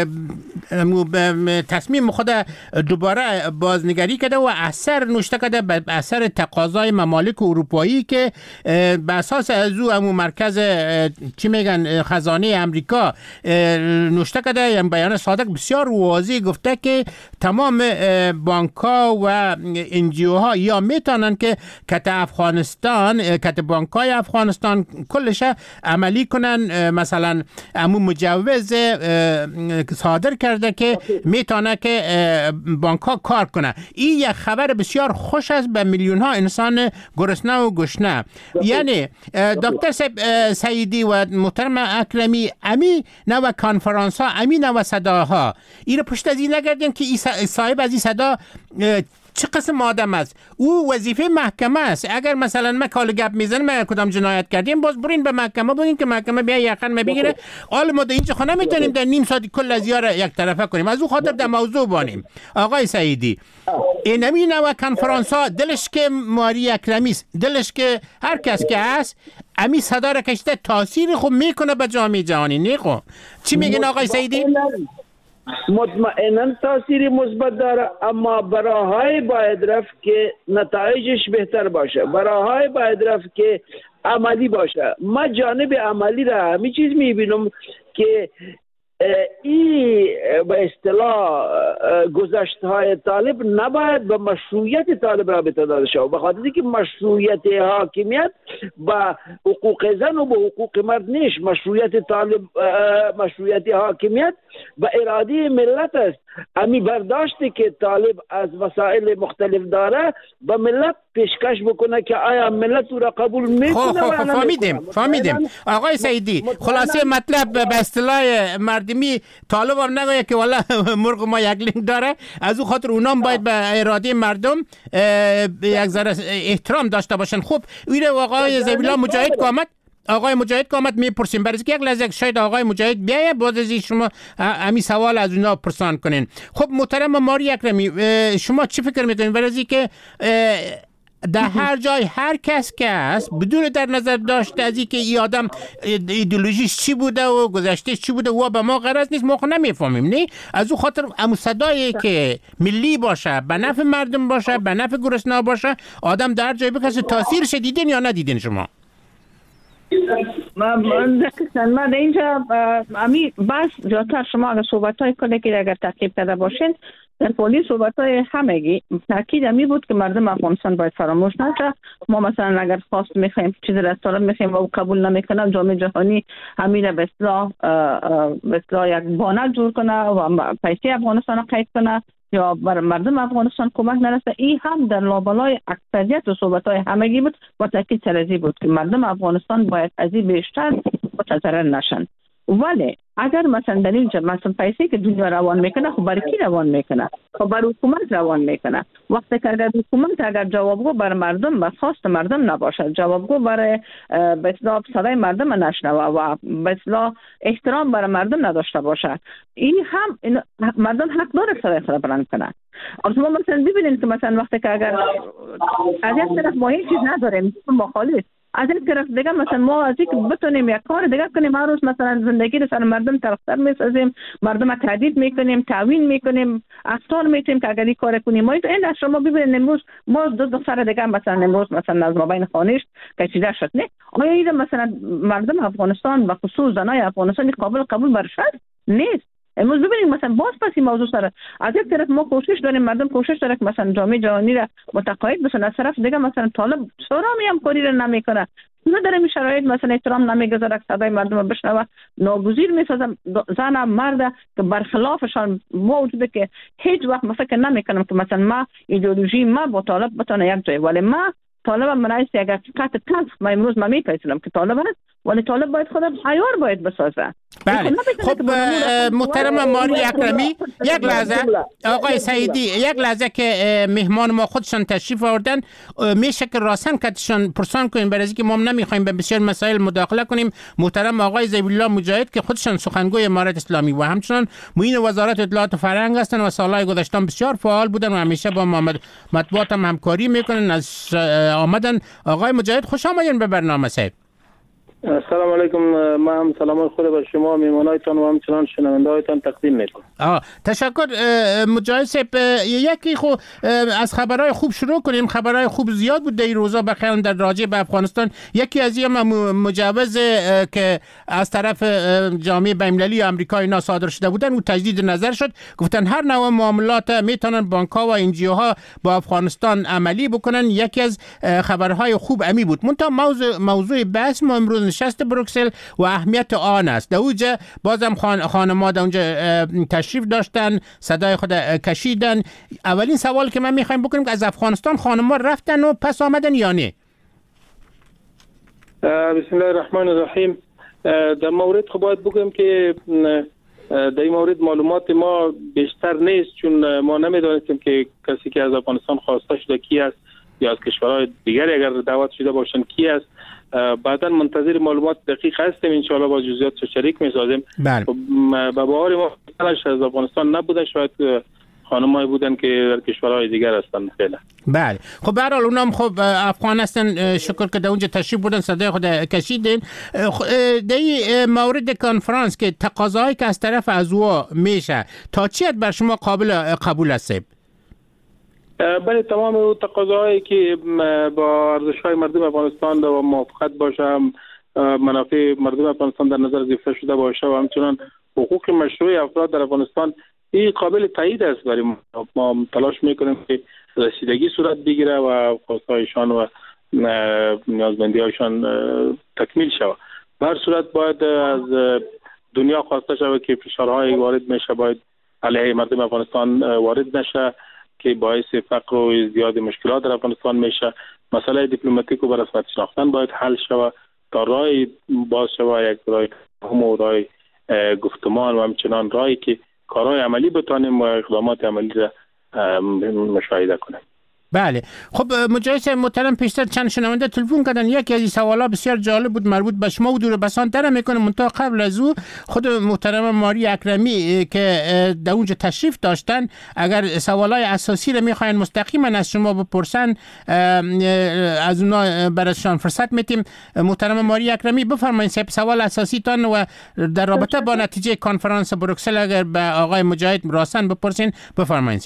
تصمیم خود دوباره بازنگری کرده و اثر نوشته کرده به اثر تقاضای ممالک اروپایی که به اساس از او امو مرکز چی میگن خزانه امریکا نوشته کرده، یعنی بیان صادق بسیار واضح گفته که تمام بانک‌ها و انجیوها یا میتونن که کت افغانستان کت بانک‌های افغانستان کلش عملی کنن. مثلا امو مجوز صادر کرده که میتونه که بانک‌ها کار کنه. این یک خبر بسیار خوش است به میلیون ها انسان گرسنه و گشنه. یعنی دکتر سعیدی و محترم اکرمی، امی نو کانفرانس ها، امی نو صداها، این پشت از این نگردیم که صاحب از این صدا چه قسم آدم است. او وظیفه محکمه است. اگر مثلا ما کال گپ میزنم ما کدام جنایت کردیم، باز برین به محکمه بگین که محکمه بیا یقین ما بگیره. حالا ما در اینجا خونه میتونیم در نیم ساعت کل از یار یک طرفه کنیم. از او خاطر در موضوع بانیم. آقای سعیدی، این همین نوع کنفرانس ها دلش که ماری اکرمی است، دلش که هر کس که هست امی صدا را کشته تاثیر خوب میکنه به جامعه جهانی. نیخو چی میگین آقای سعیدی؟ مطمئنا تاثیر مثبت داره، اما براهای باید رفت که نتایجش بهتر باشه، براهای باید رفت که عملی باشه. ما جانب عملی را همین چیز میبینم که این به اصطلاح گذشته های طالب نباید به مشروعیت طالب رابطه داده شود، به خاطر اینکه مشروعیت حاکمیت با حقوق زن و به حقوق مرد نیست. مشروعیت طالب مشروعیت حاکمیت به اراده ملت است. امی برداشتی که طالب از وسایل مختلف داره به ملت پیشکش بکنه که آیا ملت او را قبول میکنه. خب خب فهمیدیم فهمیدیم آقای سعیدی. خلاصه مطلب به اصطلاح مردمی طالب هم نگویه که والله مرغ ما یک لنگ داره، از او خاطر اونام باید به اراده مردم یک ذره احترام داشته باشن. خب ویره آقای زبیلا مجاهد که آمد، آقای مجاهد که آمد میپرسیم، برای که یک لحظه شاید آقای مجاهد بیایه باز از شما همین سوال از اونا پرسان کنین. خب محترم ماری اکرمی، شما چی فکر میکنین برای که در هر جای هر کس که است بدون در نظر داشته از اینکه این آدم ایدئولوژیش چی بوده و گذشتهش چی بوده و به ما غرض نیست، ما خود نمیفهمیم. نه از اون خاطر امو صدایی که ملی باشه، به نفع مردم باشه، به نفع گرسنه‌ها باشه، آدم در جای بکشه. تاثیرش دیدین یا ندیدین شما؟ من در اینجا امی بس جاتر شما اگر صحبت های کنه که اگر تعقیب کرده باشین در پولی صحبت های همگی تاکید امی بود که مردم افغانستان باید فراموش نشه. ما مثلا اگر خواست میخوایم چیز رستوران میخوایم و قبول نمیکنه، جامعه جهانی همین به اصطلاح به اصطلاح یک بانک جور کنه و پیسه افغانستان رو قید کنه یا بر مردم افغانستان کمک نرسه. این هم در لابلای اکثریت و صحبت‌های همگی بود و تاکید سرزی بود که مردم افغانستان باید از این بیشتر متضرر نشن. ولی اگر مثلا در اینجا مثلا پیسه که دنیا روان میکنه، خب برای کی روان میکنه؟ خب برای حکومت روان میکنه. وقتی که اگر حکومت اگر جوابگو بر مردم به خواست مردم نباشه، جوابگو برای به اصطلاح صدای مردم نشنوه و به اصطلاح احترام برای مردم نداشته باشه، این هم این مردم حق داره صدای خود بلند کنه. اما مثلا ببینید که مثلا وقتی که اگر از یک طرف ما هیچ چیز نداریم مخالف، از این طرف دیگه مثلا ما از اینکه بتونیم یک کار دیگه کنیم، هر روز مثلا زندگی رو سر مردم تلختر میسازیم، مردم تهدید میکنیم، تعوین میکنیم، اخطار میتیم که اگر این کار کنیم. ما این از شما ببینید امروز ما دو دختر دیگه مثلا امروز مثلا از مابین خانش کشیده شد. نه آیا این مثلا مردم افغانستان و خصوص زنای افغانستان قابل قبول برشد نیست؟ امروز ببینید مثلا باز پس این موضوع سره از یک طرف ما کوشش داریم، مردم کوشش داره که مثلا جامعه جهانی را متقاعد بسن، از طرف دیگه مثلا طالب سرامی هم کاری را نمیکنه، نه در این شرایط مثلا احترام نمیگذاره که صدای مردم رو بشنوه، ناگزیر میسازه زن مرد که برخلافشان موجوده که هیچ وقت ما فکر نمیکنم که مثلا ما ایدئولوژی ما با طالب بتونه یک جای، ولی ما طالب من رئیس اگر قط تلخ ما امروز ما میپذیرم که طالب هست، ولی طالب باید خود عیار باید بسازه. بله خب محترم ماری اکرمی، یک لحظه آقای سعیدی، یک لحظه که مهمان ما خودشان تشریف آوردن، میشه که راسن کتشان پرسان کنیم برای اینکه ما نمیخوایم به بسیار مسائل مداخله کنیم. محترم آقای زیبالله مجاهد که خودشان سخنگوی امارت اسلامی و همچنان معین وزارت اطلاعات و فرهنگ هستند و سالهای گذشته بسیار فعال بودن و همیشه با مطبوعات هم همکاری میکنن. از آمدن آقای مجاهد خوش آمدین به برنامه صاحب. السلام علیکم. ما هم سلام خود به شما میمانایتان و همچنان شنونده هایتان تقدیم میکنم. آه تشکر مجاهد صاحب. یکی خو از خبرهای خوب شروع کنیم. خبرهای خوب زیاد بود در این روزا بخیرم در راجع به افغانستان. یکی از این مجوز که از طرف جامعه بین‌المللی آمریکا اینا صادر شده بودن و تجدید نظر شد، گفتن هر نوع معاملات میتونن بانک‌ها و انجیوها با افغانستان عملی بکنن. یکی از خبرهای خوب امی بود. منتها موضوع موضوع بحث ما امروز نشست بروکسل و اهمیت آن است. در اونجا بازم خان خانم‌ها در اونجا تشریف داشتن، صدای خود کشیدن. اولین سوال که من میخوایم بکنیم که از افغانستان خانم‌ها رفتن و پس آمدن یا نه؟ بسم الله الرحمن الرحیم. در مورد خب باید بگم که در این مورد معلومات ما بیشتر نیست، چون ما نمیدانستیم که کسی که از افغانستان خواسته شده کی است یا از کشورهای دیگری اگر دعوت شده باشند کی است. بعدا منتظر معلومات دقیق هستیم، ان شاء الله با جزئیات شریک می‌سازیم. بله. به باور ما از افغانستان نبوده، شاید خانم‌های بودن که در کشورهای دیگر هستند فعلا. بله خب به هر حال اونم خب افغان هستن، شکر که در اونجا تشریف بردن، صدای خود کشیدین. در این مورد کنفرانس که تقاضاهایی که از طرف ازوا میشه تا چی حد بر شما قابل قبول است؟ بله تمام تقاضاهایی که با ارزش‌های مردم افغانستان و موافقت باشه، منافع مردم افغانستان در نظر گرفته شده باشه و همچنان حقوق مشروع افراد در افغانستان، این قابل تایید است. برای ما ما تلاش میکنیم که رسیدگی صورت بگیره و خواستهایشان و نیازمندی‌هایشان تکمیل شود. به هر صورت باید از دنیا خواسته شود که فشارهای وارد میشه باید علیه مردم افغانستان وارد نشه که باعث فقر و زیاد مشکلات در افغانستان میشه. مسئله دیپلماتیک و به رسمیت شناختن باید حل شود تا راه باز شود، یک راه هم و راه گفتمان و همچنان راهی که کارهای عملی بتانیم و اقدامات عملی را مشاهده کنیم. بله. خب مجاهد محترم، پیشتر چند شنونده تلفن کردن، یکی از این سوالا بسیار جالب بود، مربوط به شما و دور بسان تر میکنه. منتها قبل از او خود محترم ماری اکرمی که در اونجا تشریف داشتن، اگر سوالای اساسی رو میخواین مستقیما از شما بپرسن، از اونا براشون فرصت میتیم. محترم ماری اکرمی بفرمایید سوال اساسی تان و در رابطه با نتیجه کنفرانس بروکسل اگر به آقای مجاهد راسن بپرسین بفرمایید.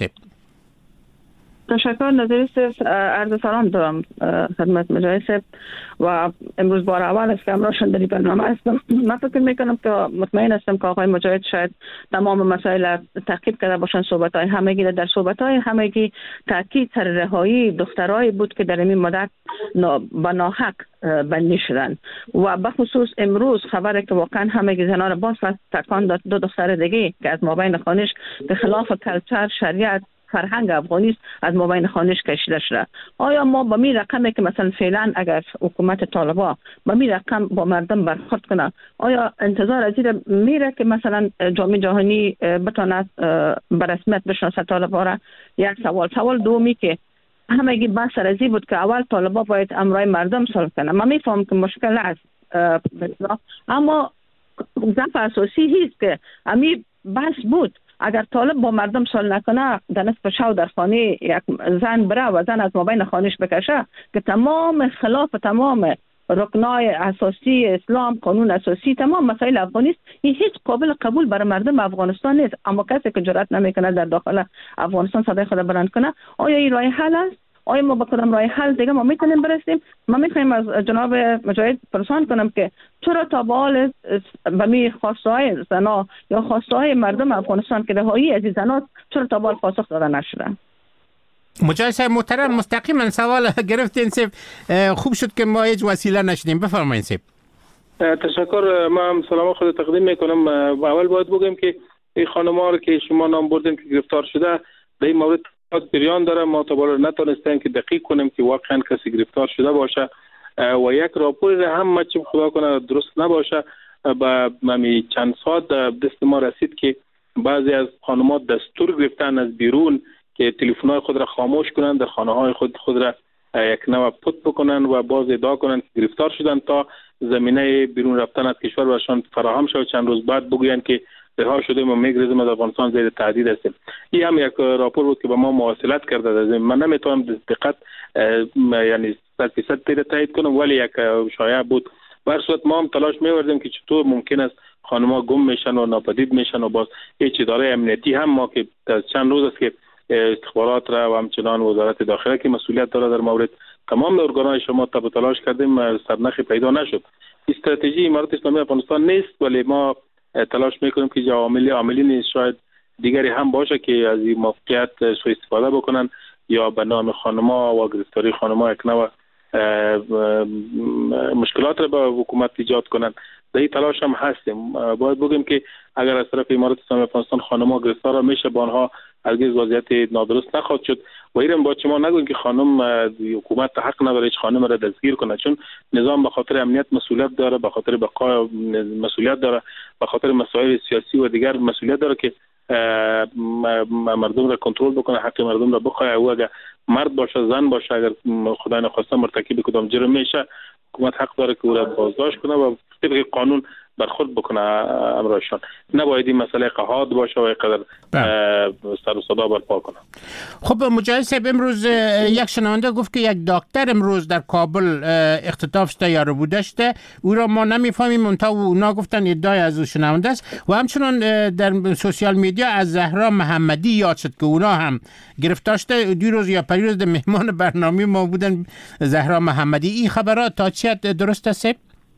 تشکر. نظری صرف عرض سلام دارم خدمت مجاهد صاحب و امروز بار اول است که امروشن در این برنامه هستم. من فکر میکنم که مطمئن هستم که آقای مجاهد شاید تمام مسائل تعقیب کرده باشن. صحبت های همگی در صحبت های همگی تاکید سر رهایی دخترایی بود که در این مدت به ناحق بندی شدن و بخصوص امروز خبره که واقعا همگی زنان باز تکان داد دو دختر دیگه که از مابین خانش به خلاف کلچر شریعت فرهنگ افغانی است از مابین خانش کشیده شده. آیا ما با می رقمی که مثلا فعلا اگر حکومت طالبان با می رقم با مردم برخورد کنه، آیا انتظار از این میره که مثلا جامعه جهانی بتواند به رسمیت بشناسه طالبان را؟ یک سوال. سوال دومی که همگی بحث رزی بود که اول طالبان باید امرای مردم صلح کنه. من میفهم که مشکل است، اما ضعف اساسی هیست که امی بحث بود اگر طالب با مردم صلح نکنه در نصف شو در خانه یک زن بره و زن از مابین خانش بکشه که تمام خلاف تمام رکنای اساسی اسلام، قانون اساسی، تمام مسائل افغانی است، این هیچ قابل قبول برای مردم افغانستان نیست. اما کسی که جرأت نمیکنه در داخل افغانستان صدای خود بلند کنه، آیا این راه حل است؟ آیا ما با کدام راه حل دیگه ما میتونیم برسیم؟ ما میخوایم از جناب مجاهد پرسان کنم که چرا تا به حال به می خواستهای زنا یا خواستهای مردم افغانستان که رهایی از این زنات چرا تا به حال پاسخ داده نشده؟ مجاهد صاحب محترم مستقیما سوال گرفتین سیب، خوب شد که ما هیچ وسیله نشدیم. بفرمایید سیب. تشکر. من هم سلام خود تقدیم میکنم. اول باید بگم که این خانم‌ها رو که شما نام بردین که گرفتار شده در این مورد جریان داره. ما تا بالا نتونستیم که دقیق کنیم که واقعا کسی گرفتار شده باشه و یک راپور هم چه خدا کنه درست نباشه. با ممی چند ساعت دست ما رسید که بعضی از خانم‌ها دستور گرفتن از بیرون که تلفن‌های خود را خاموش کنند، در خانه‌های خود خود را یک نوع پت بکنن و باز ادعا کنند که گرفتار شدن تا زمینه بیرون رفتن از کشور برشان فراهم شود. چند روز بعد بگویند که رها شده ما میگریزیم از افغانستان زیر تهدید هستیم. این هم یک راپور بود که با ما مواصلت کرده. من نمیتونم دقت یعنی صد درصد تایید کنم، ولی یک شایعه بود. به هر صورت ما هم تلاش می‌وردیم که چطور ممکن است خانم‌ها گم میشن و ناپدید میشن و باز هیچ اداره امنیتی هم ما که چند روز است که استخبارات را و همچنان وزارت داخله که مسئولیت داره در مورد تمام ارگان‌های شما تب تلاش کردیم، سرنخی پیدا نشد. استراتژی امارات اسلامی افغانستان نیست، ولی ما تلاش میکنیم که عامل عاملین شاید دیگری هم باشه که از این موقعیت سوء استفاده بکنن یا به نام خانم‌ها و گرفتاری خانم‌ها یک نوع مشکلات را به حکومت ایجاد کنن. در این تلاش هم هستیم. باید بگیم که اگر از طرف امارات اسلامی افغانستان خانم‌ها گرفتار میشه، با آنها هرگز وضعیت نادرست نخواهد شد. و ایران با شما نگوییم که خانم حکومت حق نداره هیچ خانم را دستگیر کنه، چون نظام به خاطر امنیت مسئولیت داره، به خاطر بقای مسئولیت داره، به خاطر مسائل سیاسی و دیگر مسئولیت داره که مردم را کنترل بکنه، حق مردم را بخواه. او اگر مرد باشه، زن باشه، اگر خدای نخواسته مرتکب کدام جرم میشه، حکومت حق داره که او را بازداشت کنه و طبق قانون برخورد بکنه امرایشان. نباید این مسئله قحاط باشه و اینقدر سر و صدا برپا کنه. خب مجاهد صاحب، امروز یک شنونده گفت که یک دکتر امروز در کابل اختطاف شده یا رو بوده شده، او را ما نمیفهمیم، منتها اونا گفتن ادعای از او شنونده است. و همچنان در سوشیال میدیا از زهرا محمدی یاد شد که اونا هم گرفتار شده. دو روز یا پریروز در مهمان برنامه ما بودن زهرا محمدی. این خبرات تا چه درست است؟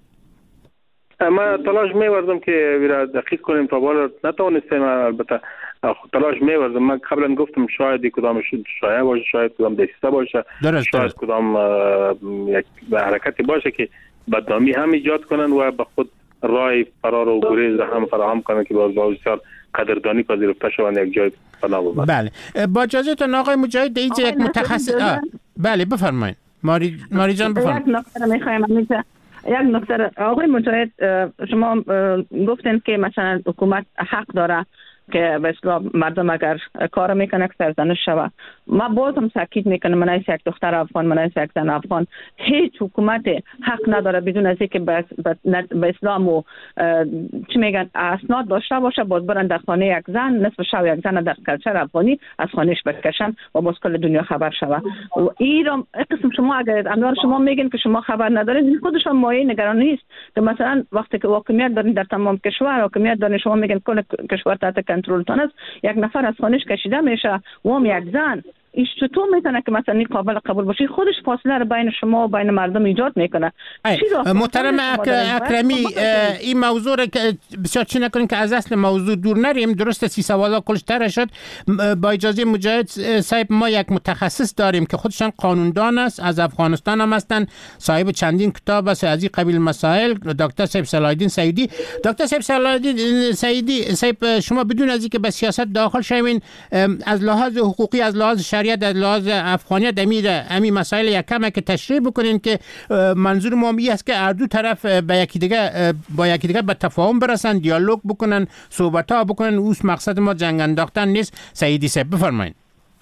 ما تلاش می‌وردم که ویرا دقیق کنیم، تا بالا نتونستیم. البته تلاش می‌وردم. من قبلا گفتم شاید کدام شایعه باشه، شاید کدام دسیسه باشه، شاید کدام یک حرکتی باشه که بدنامی هم ایجاد کنن و به خود راه فرار و گریز هم فراهم کنن که باز بسیار قدردانی پذیرفته شوند، یک جای پناه ببرند. بله، با اجازهتون آقای مجاهد اینجا یک متخصص بله بفرمایید. ماری ماری جان بفرمایید. یک نکته می‌خوایم یک نکته آقای مجاهد، شما گفتن که مثلا حکومت حق داره که به اصطلاح مردم اگر کار میکنه که سرزنش شوه. ما باز هم تاکید میکنم من یک دختر افغان، من یک زن افغان، هیچ حکومت حق نداره بدون از اینکه به اسلام و چی میگن اسناد داشته باشه باز برن در خانه یک زن، نصف شو یک زن در کلچر افغانی از خانهش بکشن و باز کل دنیا خبر شوه. و این قسم شما اگر امروز شما میگین که شما خبر ندارید، خودش هم مایه نگرانی است که مثلا وقتی که حاکمیت دارین در تمام کشور، حاکمیت دارین شما میگن کل کشور تحت کنترلتان است، یک نفر از خانهش کشیده میشه و هم یک زن، ایش چطور میتونه که مثلا این قابل قبول باشه؟ خودش فاصله رو بین شما و بین مردم ایجاد میکنه. محترم اکرمی، این موضوع رو که بسیار چی نکنیم که از اصل موضوع دور نریم. درسته سی سوالا کلش تر شد. با اجازه مجاهد صاحب ما یک متخصص داریم که خودشان قانوندان است، از افغانستان هم هستن، صاحب چندین کتاب است از این قبیل مسائل، دکتر صاحب صلاح الدین سعیدی. دکتر صاحب صلاح الدین سعیدی صاحب، شما بدون از اینکه به سیاست داخل شوین، از لحاظ حقوقی، از لحاظ شریعت، از لحاظ افغانیت دمیر امی مسائل یک کم که تشریح بکنین که منظور ما این است که هر دو طرف به یکی دیگه با یکی دیگه به تفاهم برسن، دیالوگ بکنن، صحبت ها بکنن. اوس مقصد ما جنگ انداختن نیست. سعیدی صاحب بفرمایید.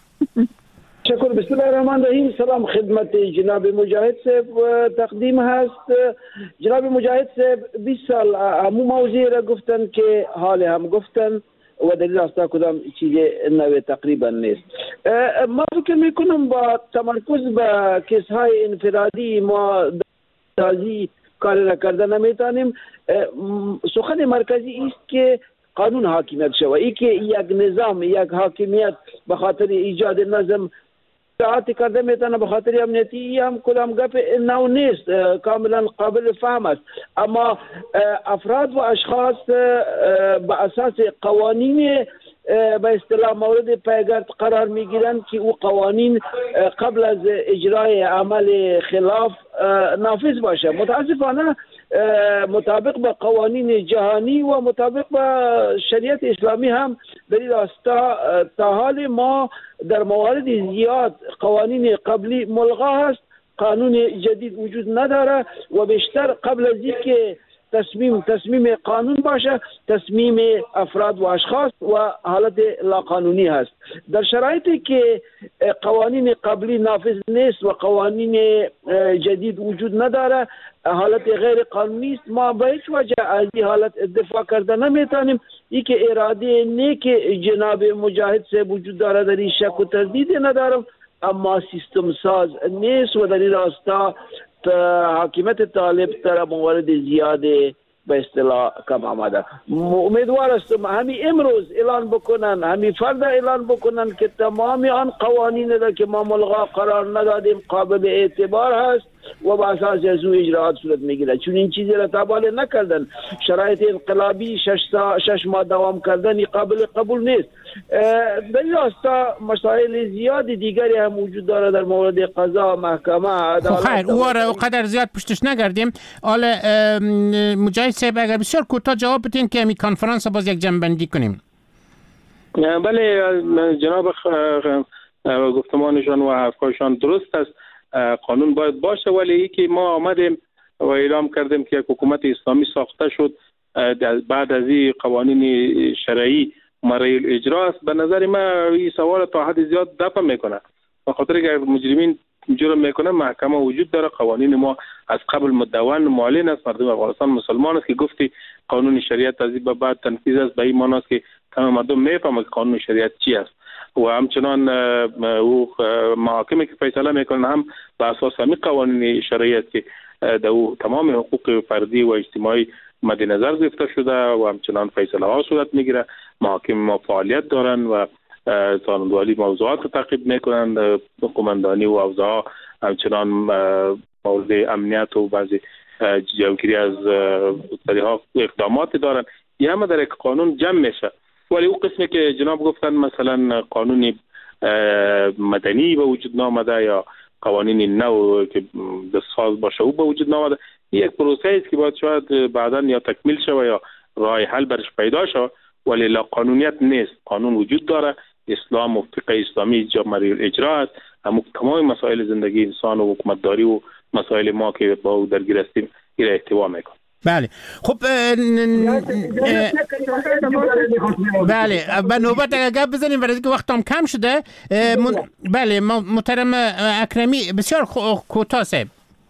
شکر. بسم الله الرحمن الرحیم. سلام خدمت جناب مجاهد صاحب تقدیم هست. جناب مجاهد صاحب بیست سال همون موضوع را گفتن که حال هم گفتن و دلیل استا کدام چیز نوی تقریبا نیست. ما فکر میکنم با تمرکز به کیس های انفرادی ما دازی کار را کردن نمیتونیم. سخن مرکزی است که قانون حاکمیت شوه، ای که یک نظام، یک حاکمیت به خاطر ایجاد نظم اطاعت کرده میتونه به خاطر امنیتی هم کدام گپ نو نیست، کاملا قابل فهم است. اما افراد و اشخاص به اساس قوانین به اصطلاح مورد پیگرد قرار میگیرند که او قوانین قبل از اجرای عمل خلاف نافذ باشه. متاسفانه مطابق به قوانین جهانی و مطابق به شریعت اسلامی هم در این راستا تا حال ما در موارد زیاد قوانین قبلی ملغا هست، قانون جدید وجود نداره و بیشتر قبل از اینکه تصمیم تصمیم قانون باشه، تصمیم افراد و اشخاص و حالت لاقانونی هست. در شرایطی که قوانین قبلی نافذ نیست و قوانین جدید وجود نداره، حالت غیر قانونی است، ما به هیچ وجه از این حالت دفاع کرده نمیتونیم. ای که اراده نیک جناب مجاهد سے وجود داره، در این شک و تردید ندارم، اما سیستم ساز نیست و در این راستا حاکمیت طالب در موارد زیاده به اصطلاح کم آمده. امیدوار هستم همین امروز اعلان بکنن، همین فردا اعلان بکنن که تمام آن قوانین را که ما ملغا قرار ندادیم قابل اعتبار هست و با اساس از او اجراعات صورت میگیره. چون این چیزی را تابع نکردن، شرایط انقلابی شش, سا شش ماه دوام کردن قابل قبول نیست. در این راستا مسائل زیاد دیگری هم وجود داره در مورد قضا، محکمه، عدالت. خیر، او را قدر زیاد پشتش نگردیم. حالا مجاهد صاحب اگر بسیار کوتاه جواب بدین که می کنفرانس باز یک جنبندی کنیم. بله جناب گفتمانشان و حرفشان درست است. قانون باید باشه، ولی ای که ما آمدیم و اعلام کردیم که یک حکومت اسلامی ساخته شد بعد از این قوانین شرعی مرحله اجرا است. به نظر من این سوال تا حد زیاد دفع میکنه، به خاطر که مجرمین جرم میکنه محکمه وجود داره، قوانین ما از قبل مدون معلن است. مردم افغانستان مسلمان است که گفتی قانون شریعت از این به بعد تنفیذ است، به این معنی است که تمام مردم میفهمند قانون شریعت چی است و همچنان او محاکمی که فیصله میکنن هم به اساس همین قوانین شریعت که در او تمام حقوق فردی و اجتماعی مد نظر گرفته شده و همچنان فیصله ها صورت میگیره. محاکم ما فعالیت دارن و سانندوالی موضوعات رو تعقیب میکنن، قماندانی و اوضاع همچنان مورد امنیت و بعضی جلوگیری از طریقا اقدامات دارن. یه همه در یک قانون جمع میشه. ولی او قسمی که جناب گفتن مثلا قانون مدنی به وجود نامده یا قوانین نو که دستساز باشه او به وجود نامده، یک پروسه است که باید شاید بعدا یا تکمیل شود یا راه حل برش پیدا شود، ولی لا قانونیت نیست. قانون وجود داره، اسلام و فقه اسلامی اجرا است، همون تمام مسائل زندگی انسان و حکومتداری و مسائل ما که با او درگیر هستیم این احتوا میکنه. بله خب بله به نوبت اگر گپ بزنیم برای اینکه وقتم کم شده. بله محترم اکرمی بسیار کوتاه صاحب.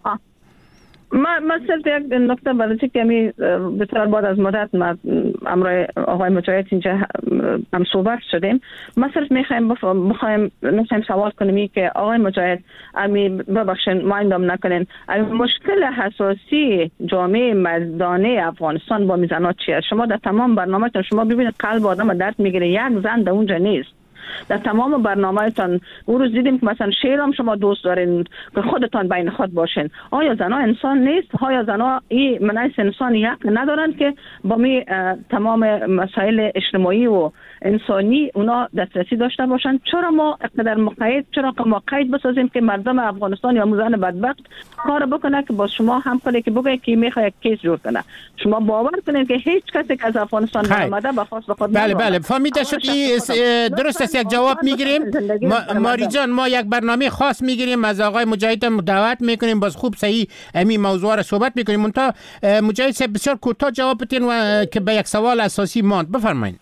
ما ما صرف یک نکته برای چی که می بسیار بعد از مدت ما امروز آقای مجاهد اینجا هم صحبت شدیم. ما صرف میخوایم بخوایم میخوایم سوال کنیم که آقای مجاهد امی ببخشید ما اندام نکنین مشکل حساسی جامعه مردانه افغانستان با میزنات چیه؟ شما در تمام برنامه‌تون شما ببینید قلب آدم درد میگیره، یک زن در اونجا نیست. در تمام برنامه‌تان اون روز دیدیم که مثلا شیرام شما دوست دارین که خودتان بین خود باشین. آیا زنها انسان نیست؟ آیا زنها این منایس انسان یک ندارن که با می تمام مسائل اجتماعی و انسانی اونا دسترسی داشته باشن؟ چرا ما اقتدار مقید چرا ما قید بسازیم که مردم افغانستان یا زن بدبخت کار بکنه که با شما هم کنه که بگه که میخواد کیس جور کنه؟ شما باور کنید که هیچ کسی که از افغانستان آمده بخواست بخواد بله بله فهمیده شد. درست است، یک جواب میگیریم. ما ماری جان ما یک برنامه خاص میگیریم از آقای مجاهد دعوت میکنیم، باز خوب صحیح امی موضوع را صحبت میکنیم. منتها مجاهد صاحب بسیار کوتاه جواب بدین و که به یک سوال اساسی ماند. بفرمایید.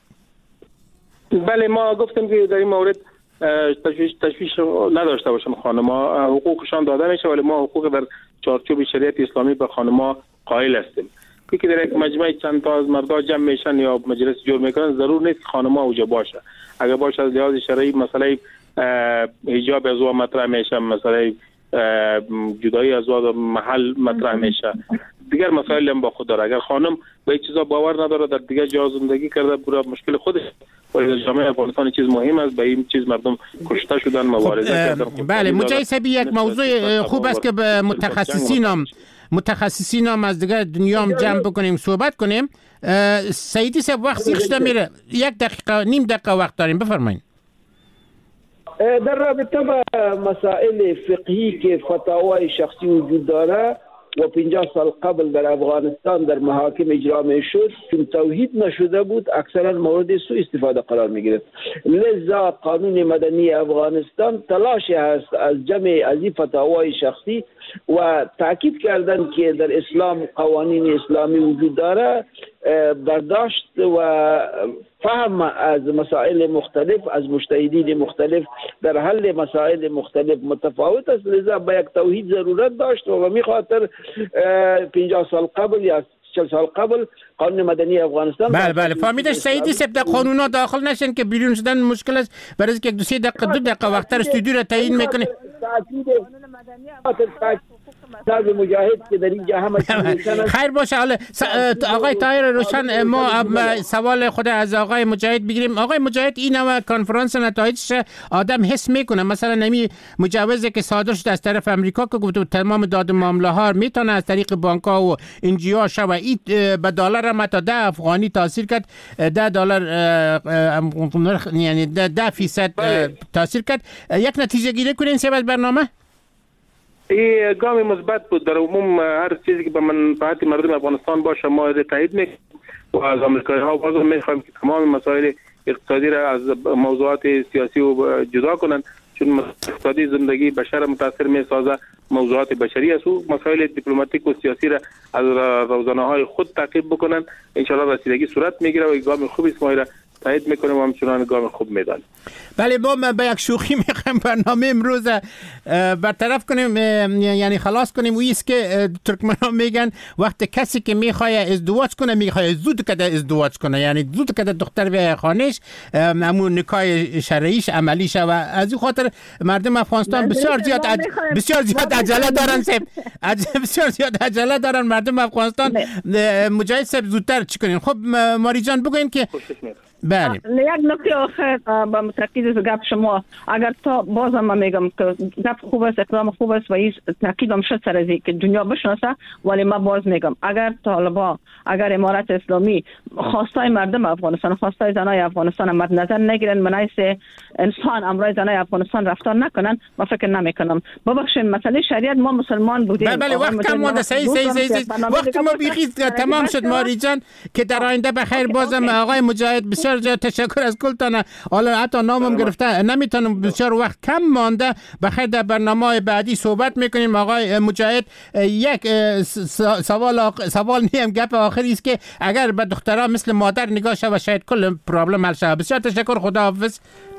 بله ما گفتیم که در این مورد تشویش تشویش نداشته باشم. خانم‌ها حقوقشان داده میشه ولی ما حقوق در چارچوب شریعت اسلامی به خانم‌ها قائل هستیم. که در یک مجمع چند تا از مردا جمع میشن یا مجلس جور میکنن ضرور نیست خانم‌ها اوجا باشه. اگر باشه از لحاظ شرعی مسئله حجاب از او مطرح میشه، مسئله جدایی از او محل مطرح میشه، دیگر مسائل هم با خود داره. اگر خانم به این چیزا باور نداره در دیگه جا زندگی کرده برای مشکل خودش. ولی جامعه افغانستان چیز مهم است، به این چیز مردم کشته شدن مبارزه کردن. بله مجاهد صاحب یک موضوع خوب است که به متخصصین هم متخصصین هم از دیگه دنیا هم جمع بکنیم صحبت کنیم. سیدی صاحب وقت سیخ شده میره، یک دقیقه نیم دقیقه وقت داریم، بفرمایید. در رابطه با مسائل فقهی که فتاوای شخصی وجود داره و پنجاه سال قبل در افغانستان در محاکم اجرا می شد چون توحید نشده بود اکثرا مورد سوء استفاده قرار می گرفت. لذا قانون مدنی افغانستان تلاش هست از جمع از این فتاوای شخصی و تاکید کردن که در اسلام قوانین اسلامی وجود داره، برداشت و فهم از مسائل مختلف از مجتهدین مختلف در حل مسائل مختلف متفاوت است. لذا به یک توحید ضرورت داشت و به می خاطر پنجاه سال قبل یا چهل سال قبل قانون مدنی افغانستان. بله بله فهمیدش سیدی صاحب در قانونا داخل نشن که بیرون شدن مشکل است، برای اینکه دو سه دقیقه دو دقیقه وقت استودیو را تعیین میکنه. سال مجاهد که در اینجا همه خیر باشه. حالا آقای طاهر روشن ما سوال خود از آقای مجاهد بگیریم. آقای مجاهد این نوع کنفرانس نتایجش آدم حس میکنه، مثلا نمی مجوزی که صادر شده از طرف امریکا که گفت تمام داد معامله ها میتونه از طریق بانک ها و انجیو ها و این به دلار هم تا ده افغانی تاثیر کرد، ده دلار یعنی ده فیصد تاثیر کرد. یک نتیجه گیری کنین سه از برنامه. این گام مثبت بود. در عموم هر چیزی که به منفعت مردم افغانستان باشه ما را تایید میکنیم و از آمریکایی ها باز میخوایم که تمام مسائل اقتصادی را از موضوعات سیاسی و جدا کنند، چون اقتصادی زندگی بشر متاثر میسازه، موضوعات بشری است و مسائل دیپلماتیک و سیاسی را از روزانه های خود تعقیب بکنند. ان شاء الله رسیدگی صورت میگیره و گام خوبی است، ما را تایید میکنیم و همچنان گام خوب میدانیم. بله ما به یک شوخی میخوایم برنامه امروز برطرف کنیم، یعنی خلاص کنیم. و ایست که ترکمنان میگن وقت کسی که میخواد ازدواج کنه میخواد زود کده ازدواج کنه، یعنی زود کده دختر بیای خانهش، همون نکاح شرعیش عملی شه. و از این خاطر مردم افغانستان بسیار زیاد عج... بسیار زیاد عجله دارن سب عج... بسیار زیاد عجله دارن مردم افغانستان. مجاهد صاحب زودتر چی کنین؟ خب ماری جان بگوین که بله. یک نکته آخر با متأکید از گپ شما، اگر تا بازم من میگم که گپ خوب است، اقدام خوب است و این تاکیدم شد سر از که دنیا بشناسه، ولی من باز میگم اگر طالبان، اگر امارت اسلامی خواستای مردم افغانستان، خواستای زنای افغانستان مد نظر نگیرن، منایس انسان امروز زنای افغانستان رفتار نکنن، من فکر نمیکنم. ببخشید مسئله شریعت ما مسلمان بودیم. بله بله وقت کم مونده. صحیح صحیح صحیح وقت ما بیخی تمام شد ماری جان، که در آینده بخیر بازم آقای مجاهد بسیار بسیار تشکر از کلتان. حالا حتی نامم گرفته نمیتونم، بسیار وقت کم مانده. بخیر در برنامه بعدی صحبت میکنیم. آقای مجاهد، یک سوال سوال نیم گپ آخری است که اگر به دخترها مثل مادر نگاه شود شاید کل پرابلم حل شود. بسیار تشکر، خداحافظ.